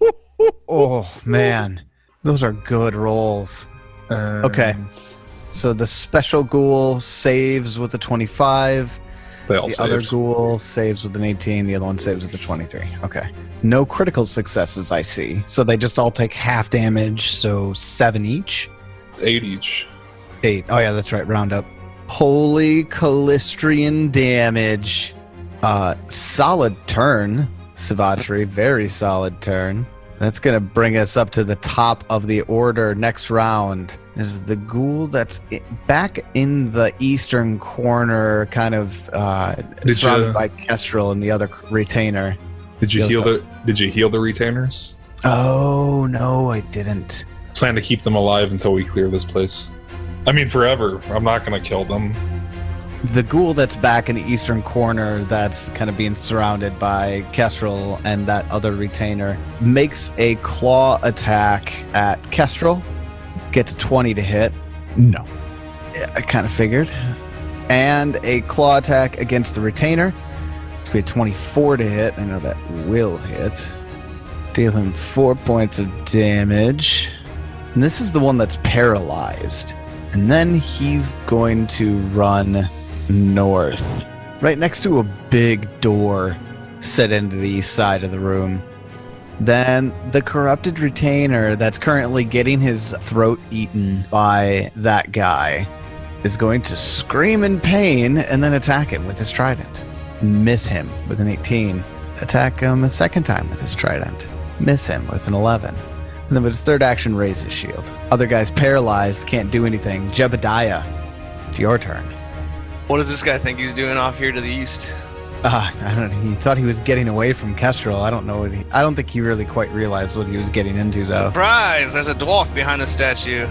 Oh man, those are good rolls. And Okay. So the special ghoul saves with a twenty-five. They all The other saved. ghoul saves with an eighteen. The other one saves with a twenty-three. Okay. No critical successes, I see. So they just all take half damage, so seven each. Eight each. Eight. Oh yeah, that's right. Round up. Holy Calistrian damage. Uh, solid turn, Savatri. Very solid turn. That's gonna bring us up to the top of the order next round. This is the ghoul that's i- back in the eastern corner, kind of uh, Did surrounded you- by Kestrel and the other retainer. Did you Heals heal up. the Did you heal the retainers? Oh no, I didn't. Plan to keep them alive until we clear this place. I mean, forever. I'm not gonna kill them. The ghoul that's back in the eastern corner, that's kind of being surrounded by Kestrel and that other retainer, makes a claw attack at Kestrel. Gets a twenty to hit. No. I kind of figured. And a claw attack against the retainer. It's going to be a twenty-four to hit. I know that will hit. Deal him four points of damage. And this is the one that's paralyzed. And then he's going to run north, right next to a big door set into the east side of the room. Then the corrupted retainer that's currently getting his throat eaten by that guy is going to scream in pain and then attack him with his trident. Miss him with an eighteen. Attack him a second time with his trident. Miss him with an eleven. And then with his third action, raise his shield. Other guy's paralyzed, can't do anything. Jebediah, it's your turn. What does this guy think he's doing off here to the east? Uh, I don't know. He thought he was getting away from Kestrel. I don't know what he... I don't think he really quite realized what he was getting into, though. Surprise! There's a dwarf behind the statue.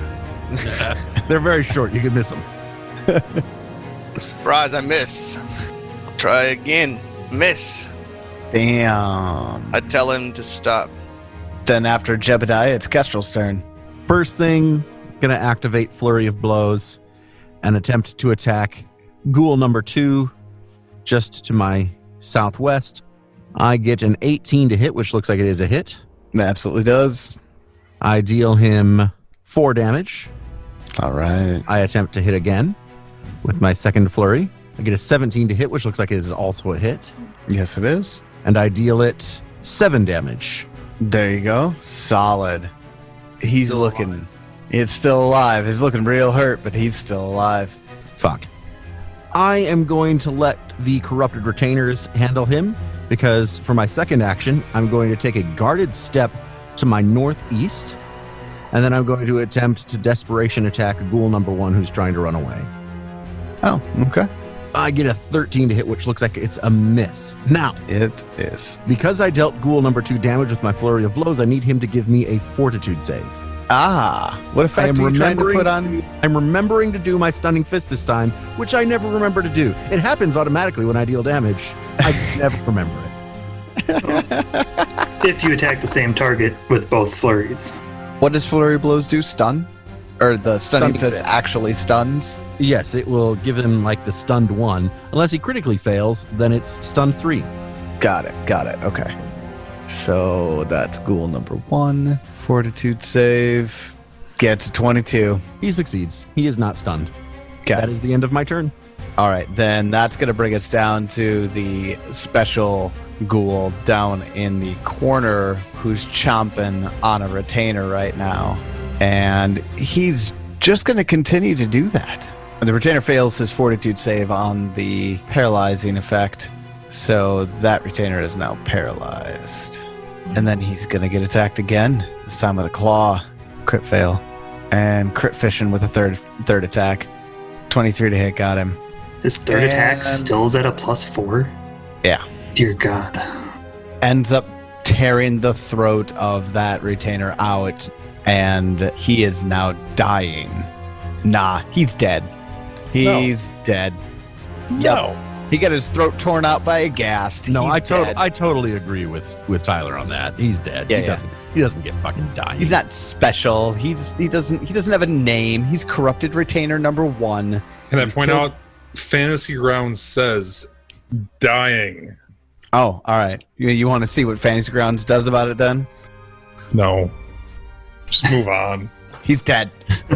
They're very short. You can miss them. Surprise, I miss. I'll try again. Miss. Damn. I tell him to stop. Then after Jebediah, it's Kestrel's turn. First thing, going to activate Flurry of Blows and attempt to attack Ghoul number two, just to my southwest. I get an eighteen to hit, which looks like it is a hit. It absolutely does. I deal him four damage. All right. I attempt to hit again with my second flurry. I get a seventeen to hit, which looks like it is also a hit. Yes, it is. And I deal it seven damage. There you go. Solid. He's looking... It's still alive. He's looking real hurt, but he's still alive. Fuck. I am going to let the corrupted retainers handle him, because for my second action, I'm going to take a guarded step to my northeast, and then I'm going to attempt to desperation attack Ghoul number one who's trying to run away. Oh, okay. I get a thirteen to hit, which looks like it's a miss. Now, It is. because I dealt Ghoul number two damage with my flurry of blows, I need him to give me a fortitude save. Ah. What effect I am are you trying to remembering put on? I'm remembering to do my stunning fist this time, which I never remember to do. It happens automatically when I deal damage. I never remember it. If you attack the same target with both flurries. What does Flurry Blows do? Stun? Or the Stunning, Stunning Fist Fist. actually stuns? Yes, it will give him like the stunned one. Unless he critically fails, then it's stunned three. Got it. Got it. Okay. So that's Ghoul number one. Fortitude save. Get to twenty-two. He succeeds. He is not stunned. Got That it. is the end of my turn. All right, then that's going to bring us down to the special ghoul down in the corner who's chomping on a retainer right now. And he's just going to continue to do that. The retainer fails his fortitude save on the paralyzing effect. So that retainer is now paralyzed. And then he's going to get attacked again, this time with a claw. Crit fail. And crit fishing with a third third attack. twenty-three to hit, got him. His third attack And- still is at a plus four? Yeah. Dear God. Ends up tearing the throat of that retainer out, and he is now dying. Nah, he's dead. He's dead. No. He got his throat torn out by a ghast. No, He's I, to- dead. I totally agree with, with Tyler on that. He's dead. Yeah, he yeah. doesn't he doesn't get fucking dying. He's not special. He's he doesn't he doesn't have a name. He's corrupted retainer number one. Can I He's point killed- out, Fantasy Grounds says dying. Oh, all right. You, you want to see what Fantasy Grounds does about it then? No. Just move on. He's dead.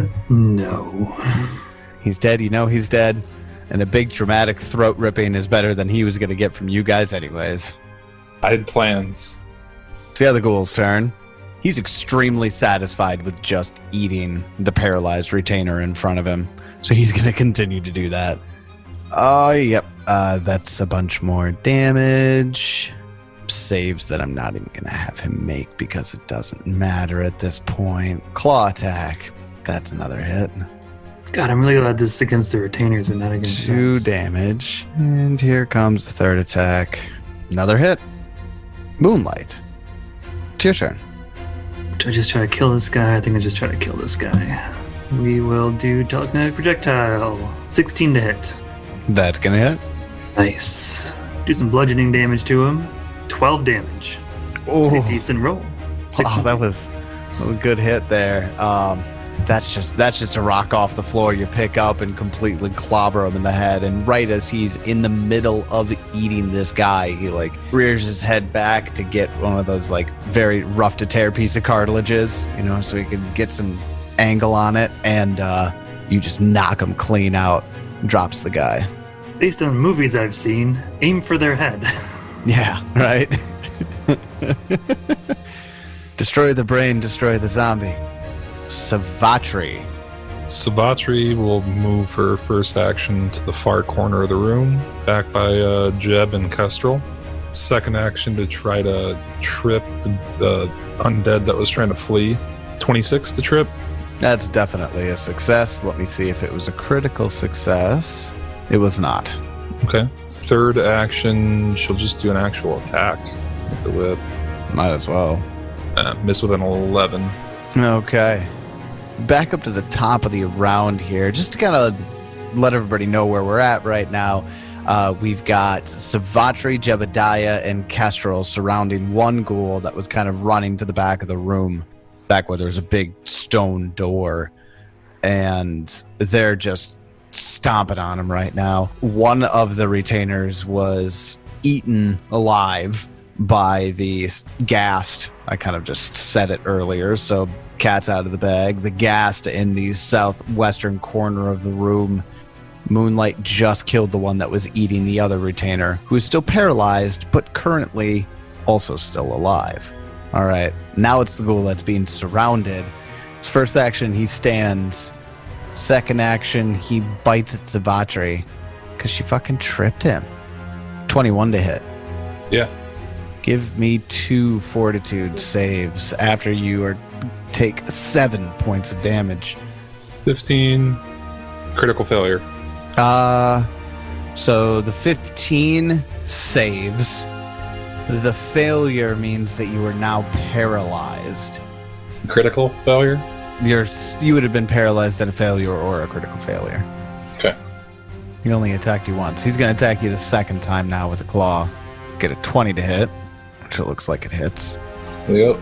No. He's dead. You know he's dead. And a big dramatic throat ripping is better than he was going to get from you guys anyways. I had plans. It's the other ghoul's turn. He's extremely satisfied with just eating the paralyzed retainer in front of him. So he's going to continue to do that. Oh, yep. Uh, that's a bunch more damage. Saves that I'm not even going to have him make because it doesn't matter at this point. Claw attack. That's another hit. God, I'm really glad this is against the retainers and not against Two us. damage. And here comes the third attack. Another hit. Moonlight. It's your turn. Do I just try to kill this guy? I think I just try to kill this guy. We will do telekinetic projectile. sixteen to hit. That's going to hit. Nice. Do some bludgeoning damage to him. twelve damage. Oh, A decent roll. oh that was a good hit there. Um, that's just that's just a rock off the floor you pick up and completely clobber him in the head. And right as he's in the middle of eating this guy, he like rears his head back to get one of those like very rough to tear piece of cartilages, you know, so he can get some angle on it. And uh, you just knock him clean out. Drops the guy. Based on movies I've seen, aim for their head. Yeah, right. Destroy the brain, destroy the zombie. Savatri. Savatri will move her first action to the far corner of the room, back by uh, Jeb and Kestrel. Second action to try to trip the, the undead that was trying to flee. twenty-six to trip. That's definitely a success. Let me see if it was a critical success. It was not. Okay. Third action, she'll just do an actual attack with the whip. Might as well. Uh, miss with an eleven. Okay. back up to the top of the round here, just to kind of let everybody know where we're at right now. Uh, we've got Savatri, Jebediah, and Kestrel surrounding one ghoul that was kind of running to the back of the room, back where there's a big stone door, and they're just stomping on him right now. One of the retainers was eaten alive by the ghast. I kind of just said it earlier, so cat's out of the bag. The ghast in the southwestern corner of the room. Moonlight just killed the one that was eating the other retainer, who is still paralyzed, but currently also still alive. All right, now it's the ghoul that's being surrounded. His first action, he stands. Second action, he bites at Savatri because she fucking tripped him. twenty-one to hit. Yeah. Give me two fortitude saves after you are take seven points of damage. fifteen. Critical failure. Uh, so the fifteen saves. The failure means that you are now paralyzed. Critical failure? You're, you would have been paralyzed at a failure or a critical failure. Okay. He only attacked you once. He's going to attack you the second time now with a claw. Get a twenty to hit, which it looks like it hits. Yep.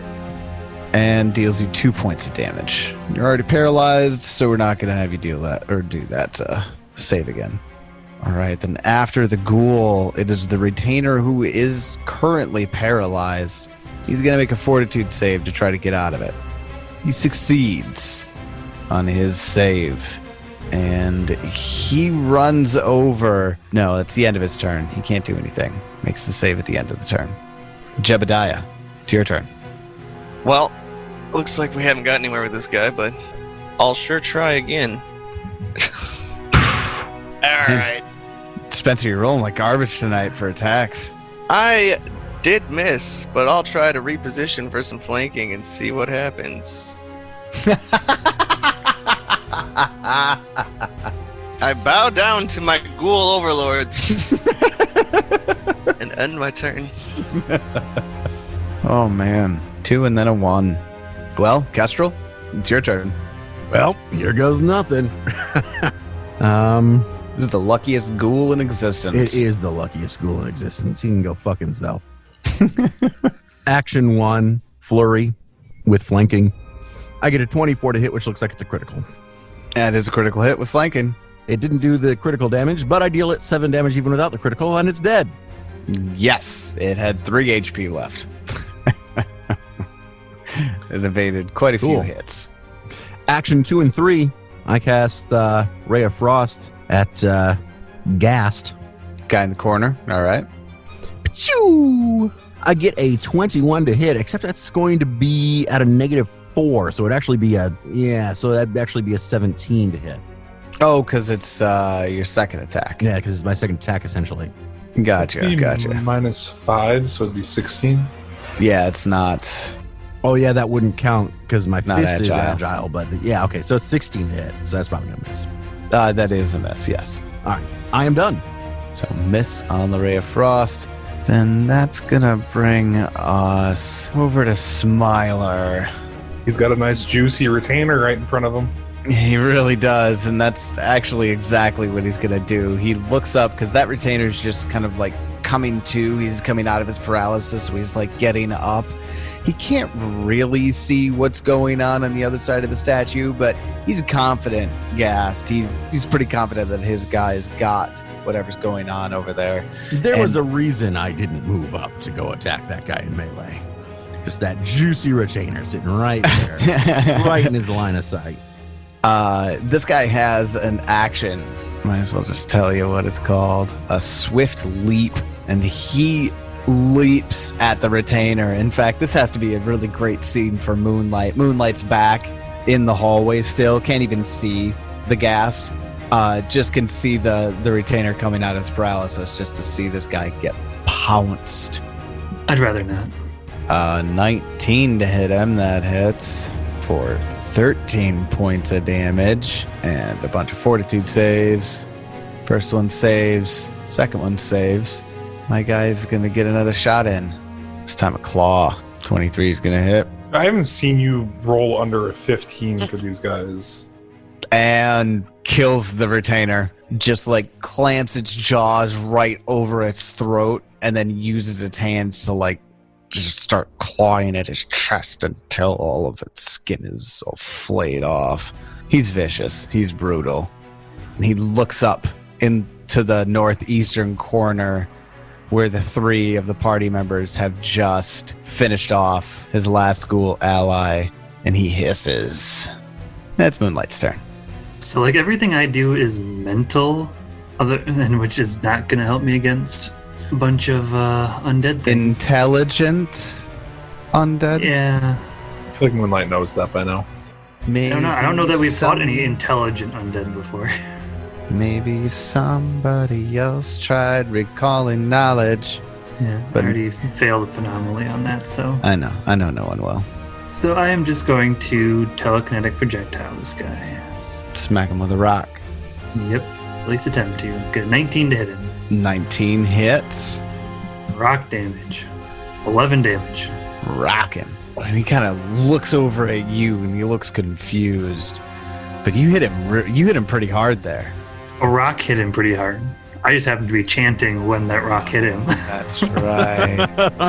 And deals you two points of damage. You're already paralyzed, so we're not going to have you deal that or do that uh, save again. All right, then after the ghoul, it is the retainer who is currently paralyzed. He's going to make a fortitude save to try to get out of it. He succeeds on his save, and he runs over. No, it's the end of his turn. He can't do anything. Makes the save at the end of the turn. Jebediah, it's your turn. Well, looks like we haven't got anywhere with this guy, but I'll sure try again. Alright. Spencer, you're rolling like garbage tonight for attacks. I did miss, but I'll try to reposition for some flanking and see what happens. I bow down to my ghoul overlords and end my turn. Oh, man. Two and then a one. Well, Kestrel, it's your turn. Well, here goes nothing. um, This is the luckiest ghoul in existence. it is the luckiest ghoul in existence. He can go fuck himself. Action one, flurry with flanking. I get a twenty-four to hit, which looks like it's a critical. That is a critical hit with flanking. It didn't do the critical damage, but I deal it seven damage even without the critical, and it's dead. Yes, it had three H P left. It evaded quite a Cool. few hits. Action two and three, I cast uh, Ray of Frost at uh, Ghast. Guy in the corner. All right. Pachoo! I get a twenty-one to hit, except that's going to be at a negative four, so it'd actually be a, yeah, so that'd actually be a seventeen to hit. Oh, because it's uh, your second attack. Yeah, because it's my second attack, essentially. Gotcha, Be gotcha. Minus five, so it'd be sixteen. Yeah, it's not. Oh, yeah, that wouldn't count, because my Not fist is agile. agile, but the, yeah, okay, so it's sixteen to hit, so that's probably going to miss. Uh, that is a miss, yes. All right, I am done. So miss on the Ray of Frost. Then that's going to bring us over to Smiler. He's got a nice juicy retainer right in front of him. He really does, and that's actually exactly what he's going to do. He looks up, because that retainer's just kind of like coming to. He's coming out of his paralysis, so he's like getting up. He can't really see what's going on on the other side of the statue, but he's confident, gassed. He, he's pretty confident that his guy's got whatever's going on over there. There And- was a reason I didn't move up to go attack that guy in melee. Just that juicy retainer sitting right there, right in his line of sight. Uh, this guy has an action. Might as well just tell you what it's called. A swift leap. And he leaps at the retainer. In fact, this has to be a really great scene for Moonlight. Moonlight's back in the hallway still. Can't even see the ghast. Uh, just can see the, the retainer coming out of his paralysis just to see this guy get pounced. I'd rather not. Uh, nineteen to hit him. That hits for thirteen points of damage and a bunch of fortitude saves. First one saves. Second one saves. My guy's going to get another shot in. This time a claw. twenty-three is going to hit. I haven't seen you roll under a fifteen for these guys. And kills the retainer. Just like clamps its jaws right over its throat and then uses its hands to like just start clawing at his chest until all of its skin is all flayed off. He's vicious. He's brutal. And he looks up into the northeastern corner where the three of the party members have just finished off his last ghoul ally, and he hisses. That's Moonlight's turn. So, like, everything I do is mental, other and which is not going to help me against a bunch of uh, undead things. Intelligent undead? Yeah. I feel like Moonlight knows that by now. Maybe I don't know. I don't know that we've some- fought any intelligent undead before. Maybe somebody else tried recalling knowledge. Yeah, But- I already failed phenomenally on that, so... I know. I know no one will. So I am just going to telekinetic projectile this guy. Smack him with a rock. Yep, at least attempt to. Good, nineteen to hit him. nineteen hits. Rock damage. eleven damage. Rock him. And he kind of looks over at you and he looks confused. But you hit him re- you hit him pretty hard there. A rock hit him pretty hard. I just happened to be chanting when that rock hit him. That's right.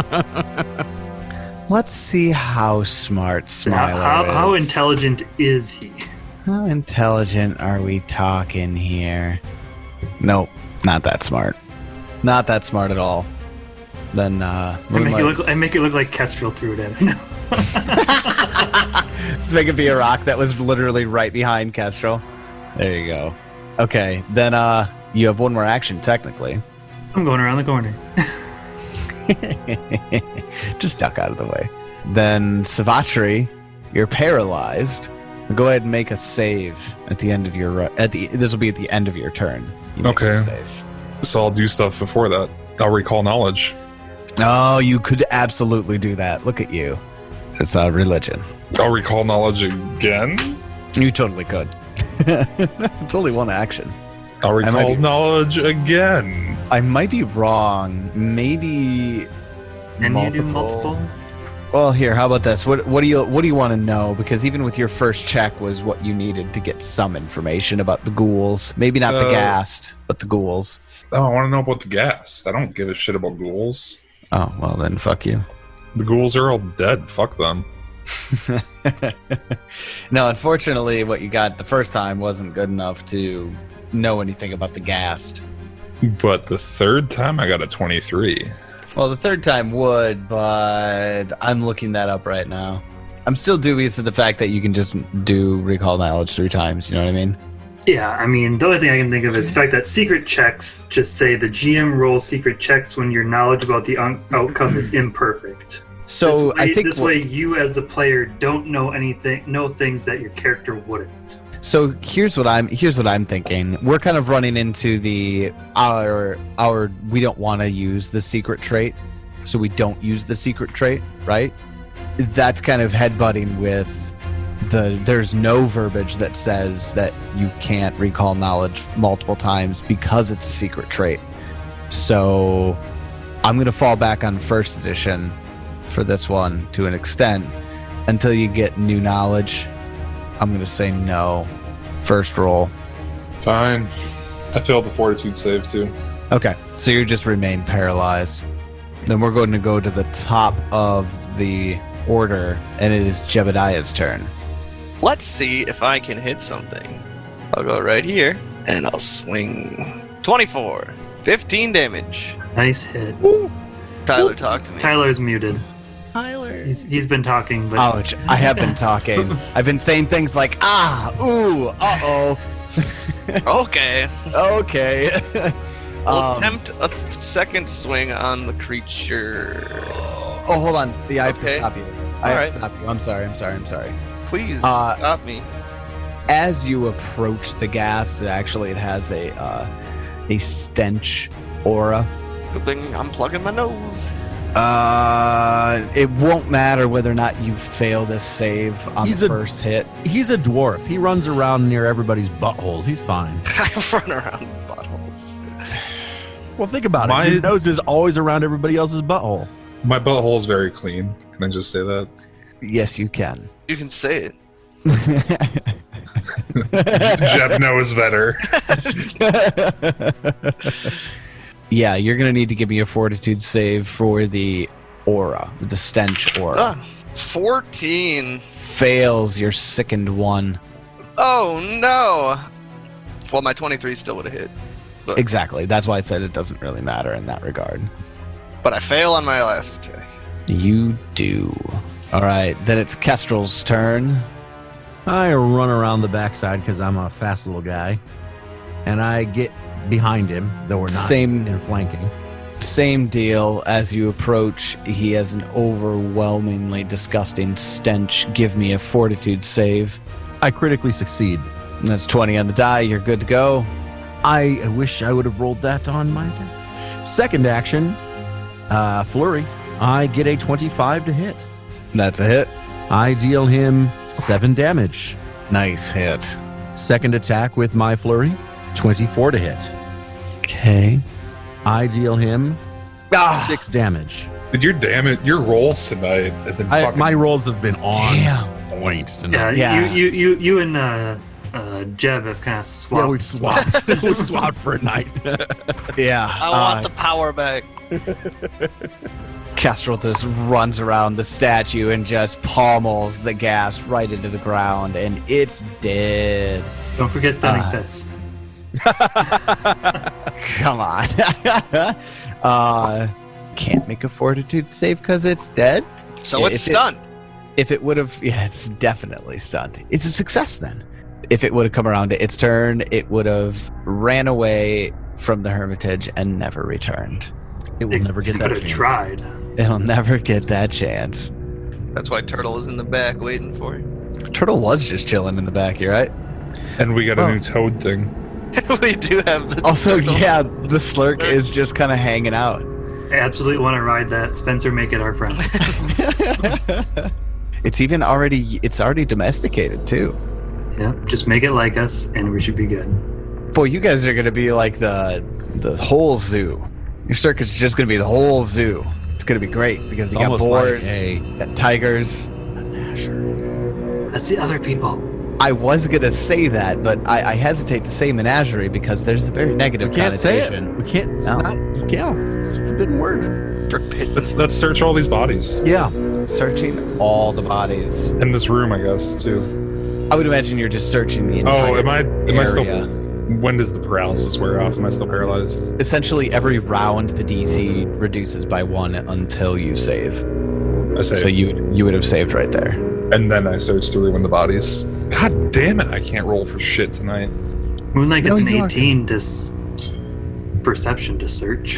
Let's see how smart Smiler how, how, how is. intelligent is he? How intelligent are we talking here? Nope, not that smart. Not that smart at all. Then uh I make, it Moonlight's- look, I make it look like Kestrel threw it at him. Let's make it be a rock that was literally right behind Kestrel. There you go. Okay, then uh you have one more action technically. I'm going around the corner. Just duck out of the way. Then Savatri, you're paralyzed. Go ahead and make a save at the end of your at the this will be at the end of your turn. You make Okay. a save. So I'll do stuff before that. I'll recall knowledge. Oh, you could absolutely do that. Look at you. It's a religion. I'll recall knowledge again. You totally could. It's only one action. I'll might recall be- knowledge again. I might be wrong. Maybe And you do multiple? Well, here, how about this? What what do you what do you want to know? Because even with your first check was what you needed to get some information about the ghouls. Maybe not the Uh, ghast, but the ghouls. Oh, I want to know about the gas. I don't give a shit about ghouls. Oh, well then fuck you. The ghouls are all dead. Fuck them. No, unfortunately what you got the first time wasn't good enough to know anything about the ghast. But the third time I got a twenty-three. Well, the third time would, but I'm looking that up right now. I'm still dubious of the fact that you can just do recall knowledge three times, you know what I mean? Yeah, I mean, the only thing I can think of is the fact that secret checks just say the G M rolls secret checks when your knowledge about the un- outcome is imperfect. So this way, I think this what- way you as the player don't know anything, know things that your character wouldn't. So here's what I'm here's what I'm thinking. We're kind of running into the our our we don't want to use the secret trait, so we don't use the secret trait, right? That's kind of headbutting with the there's no verbiage that says that you can't recall knowledge multiple times because it's a secret trait. So I'm gonna fall back on first edition for this one to an extent until you get new knowledge. I'm gonna say no. First roll. Fine. I failed the fortitude save too. Okay, so you just remain paralyzed. Then we're going to go to the top of the order, and it is Jebediah's turn. Let's see if I can hit something. I'll go right here, and I'll swing. twenty-four. fifteen damage. Nice hit. Tyler, talk to me. Tyler's muted. Tyler. He's he's been talking, but Ouch, I have been talking. I've been saying things like, ah, ooh, uh-oh. Okay. Okay. I'll Um, attempt a th- second swing on the creature. oh, hold on. Yeah, I have Okay. to stop you. I have Alright. to stop you. I'm sorry, I'm sorry, I'm sorry. Please Uh, stop me. As you approach the gas, that actually it has a uh, a stench aura. Good thing I'm plugging my nose. Uh, it won't matter whether or not you fail this save on He's the a- first hit. He's a dwarf. He runs around near everybody's buttholes. He's fine. I run around buttholes. Well, think about My- it. Your nose is always around everybody else's butthole. My butthole is very clean. Can I just say that? Yes, you can. You can say it. Jeb knows better. Yeah, you're going to need to give me a fortitude save for the aura, the stench aura. Ah, fourteen. Fails your sickened one. Oh, no. Well, my twenty-three still would have hit. But, Exactly. That's why I said it doesn't really matter in that regard. but I fail on my last attack. You do. All right, then it's Kestrel's turn. I run around the backside because I'm a fast little guy, and I get behind him, though we're not Same- in flanking. Same deal. As you approach, he has an overwhelmingly disgusting stench. Give me a fortitude save. I critically succeed. And that's twenty on the die. You're good to go. I, I wish I would have rolled that on my dex. Second action, uh, flurry. I get a twenty-five to hit. That's a hit. I deal him seven damage. Nice hit. Second attack with my flurry, twenty-four to hit. Okay. I deal him Ah, six damage. Did your damn it, your rolls tonight have been I, fucking my rolls have been on damn. point Yeah, tonight. Yeah. You, you, you, you and uh, uh, Jeb have kind of swapped. Yeah, we've swapped. we swapped for a night. Yeah. I want the power back. Kestrel just runs around the statue and just pommels the gas right into the ground, and it's dead. Don't forget stunning Uh, fist. Come on. uh, can't make a fortitude save because it's dead? So Yeah, it's if it- stunned. If it would have, yeah, it's definitely stunned. It's a success then. If it would have come around to its turn, it would have ran away from the Hermitage and never returned. It will It never get could that have chance. tried. It'll never get that chance. That's why Turtle is in the back waiting for you. Turtle was just chilling in the back here, right? And we got Well- a new Toad thing. We do have the Also, Turtle. yeah, the Slurk is just kind of hanging out. I absolutely want to ride that. Spencer, make it our friend. It's even already, it's already domesticated too. Yeah, just make it like us, and we should be good. Boy, you guys are gonna be like the the whole zoo. Your circus is just gonna be the whole zoo. It's gonna be great because It's you got almost like boars, a- you got tigers. That's the other people. I was gonna say that, but I, I hesitate to say menagerie because there's a very negative We can't say connotation. it. We can't. It's No. not. Yeah, it's a forbidden word. Forbidden. Let's let's search all these bodies Yeah. Searching all the bodies. in this room, I guess too. I would imagine you're just searching the entire Oh, am I am I still? area. When does the paralysis wear off? Am I still paralyzed? Essentially, every round the D C reduces by one until you save. I say, So you you would have saved right there. and then I search the room in the bodies. God damn it! I can't roll for shit tonight. Moonlight No, gets an you are eighteen to s- perception to search.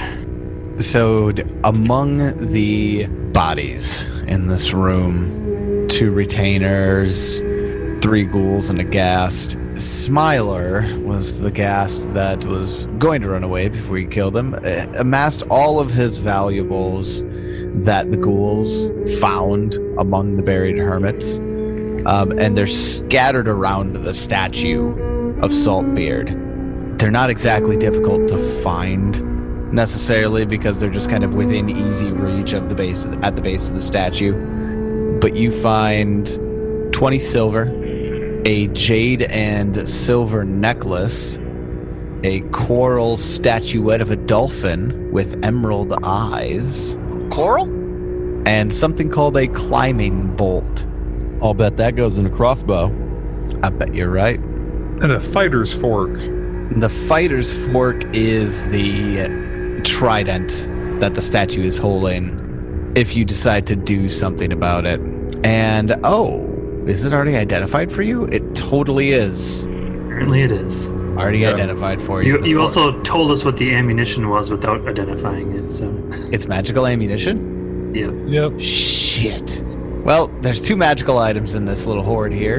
So d- among the bodies in this room, two retainers, three ghouls, and a ghast. Smiler was the ghast that was going to run away before you killed him. uh, Amassed all of his valuables that the ghouls found among the buried hermits. Um, and they're scattered around the statue of Saltbeard. They're not exactly difficult to find necessarily because they're just kind of within easy reach of the base of the, at the base of the statue. But you find twenty silver, a jade and silver necklace, a coral statuette of a dolphin with emerald eyes, Coral? and something called a climbing bolt. I'll bet that goes in a crossbow. I bet you're right. And a fighter's fork. The fighter's fork is the trident that the statue is holding if you decide to do something about it. And oh, is it already identified for you? It totally is. Apparently, it is. Already Yeah. identified for you. You, The you fork. also told us what the ammunition was without identifying it. So, It's magical ammunition? yeah. Yep. Shit. Well, there's two magical items in this little hoard here.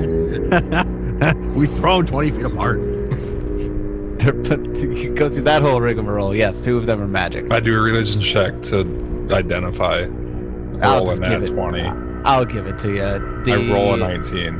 We've thrown twenty feet apart. They're put- you go through that whole rigmarole. Yes, two of them are magic. I do a religion check to identify. I'll Roll a just nat give it- twenty. I'll give it to you. The I roll a nineteen.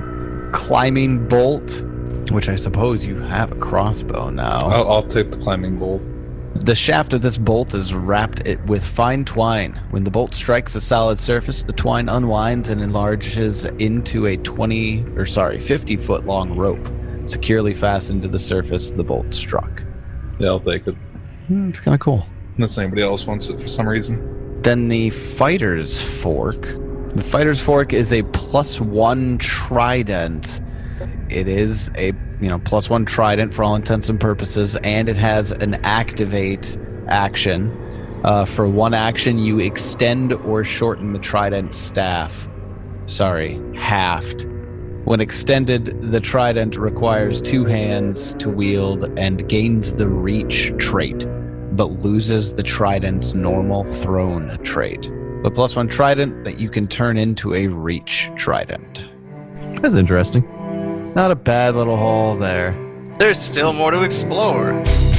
climbing bolt, which I suppose you have a crossbow now. I'll, I'll take the climbing bolt. The shaft of this bolt is wrapped it with fine twine. When the bolt strikes a solid surface, the twine unwinds and enlarges into a twenty, or sorry, fifty foot long rope, securely fastened to the surface the bolt struck. Yeah, I'll take it. Hmm, it's kind of cool. Unless anybody else wants it for some reason. Then the Fighter's Fork. The Fighter's Fork is a plus one trident. It is a you know plus one trident for all intents and purposes, and it has an activate action. Uh, for one action, you extend or shorten the trident staff. Sorry, haft. When extended, the trident requires two hands to wield and gains the reach trait, but loses the trident's normal thrown trait. The plus one trident that you can turn into a reach trident. That's interesting. Not a bad little haul there. There's still more to explore.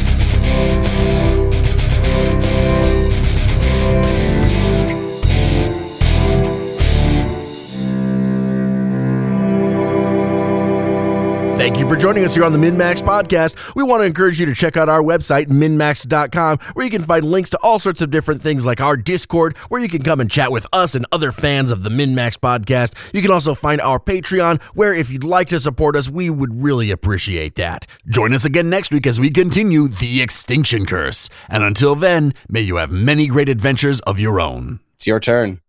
Thank you for joining us here on the MinMax Podcast. We want to encourage you to check out our website, min max dot com, where you can find links to all sorts of different things like our Discord, where you can come and chat with us and other fans of the MinMax Podcast. You can also find our Patreon, where if you'd like to support us, we would really appreciate that. Join us again next week as we continue The Extinction Curse. And until then, may you have many great adventures of your own. It's your turn.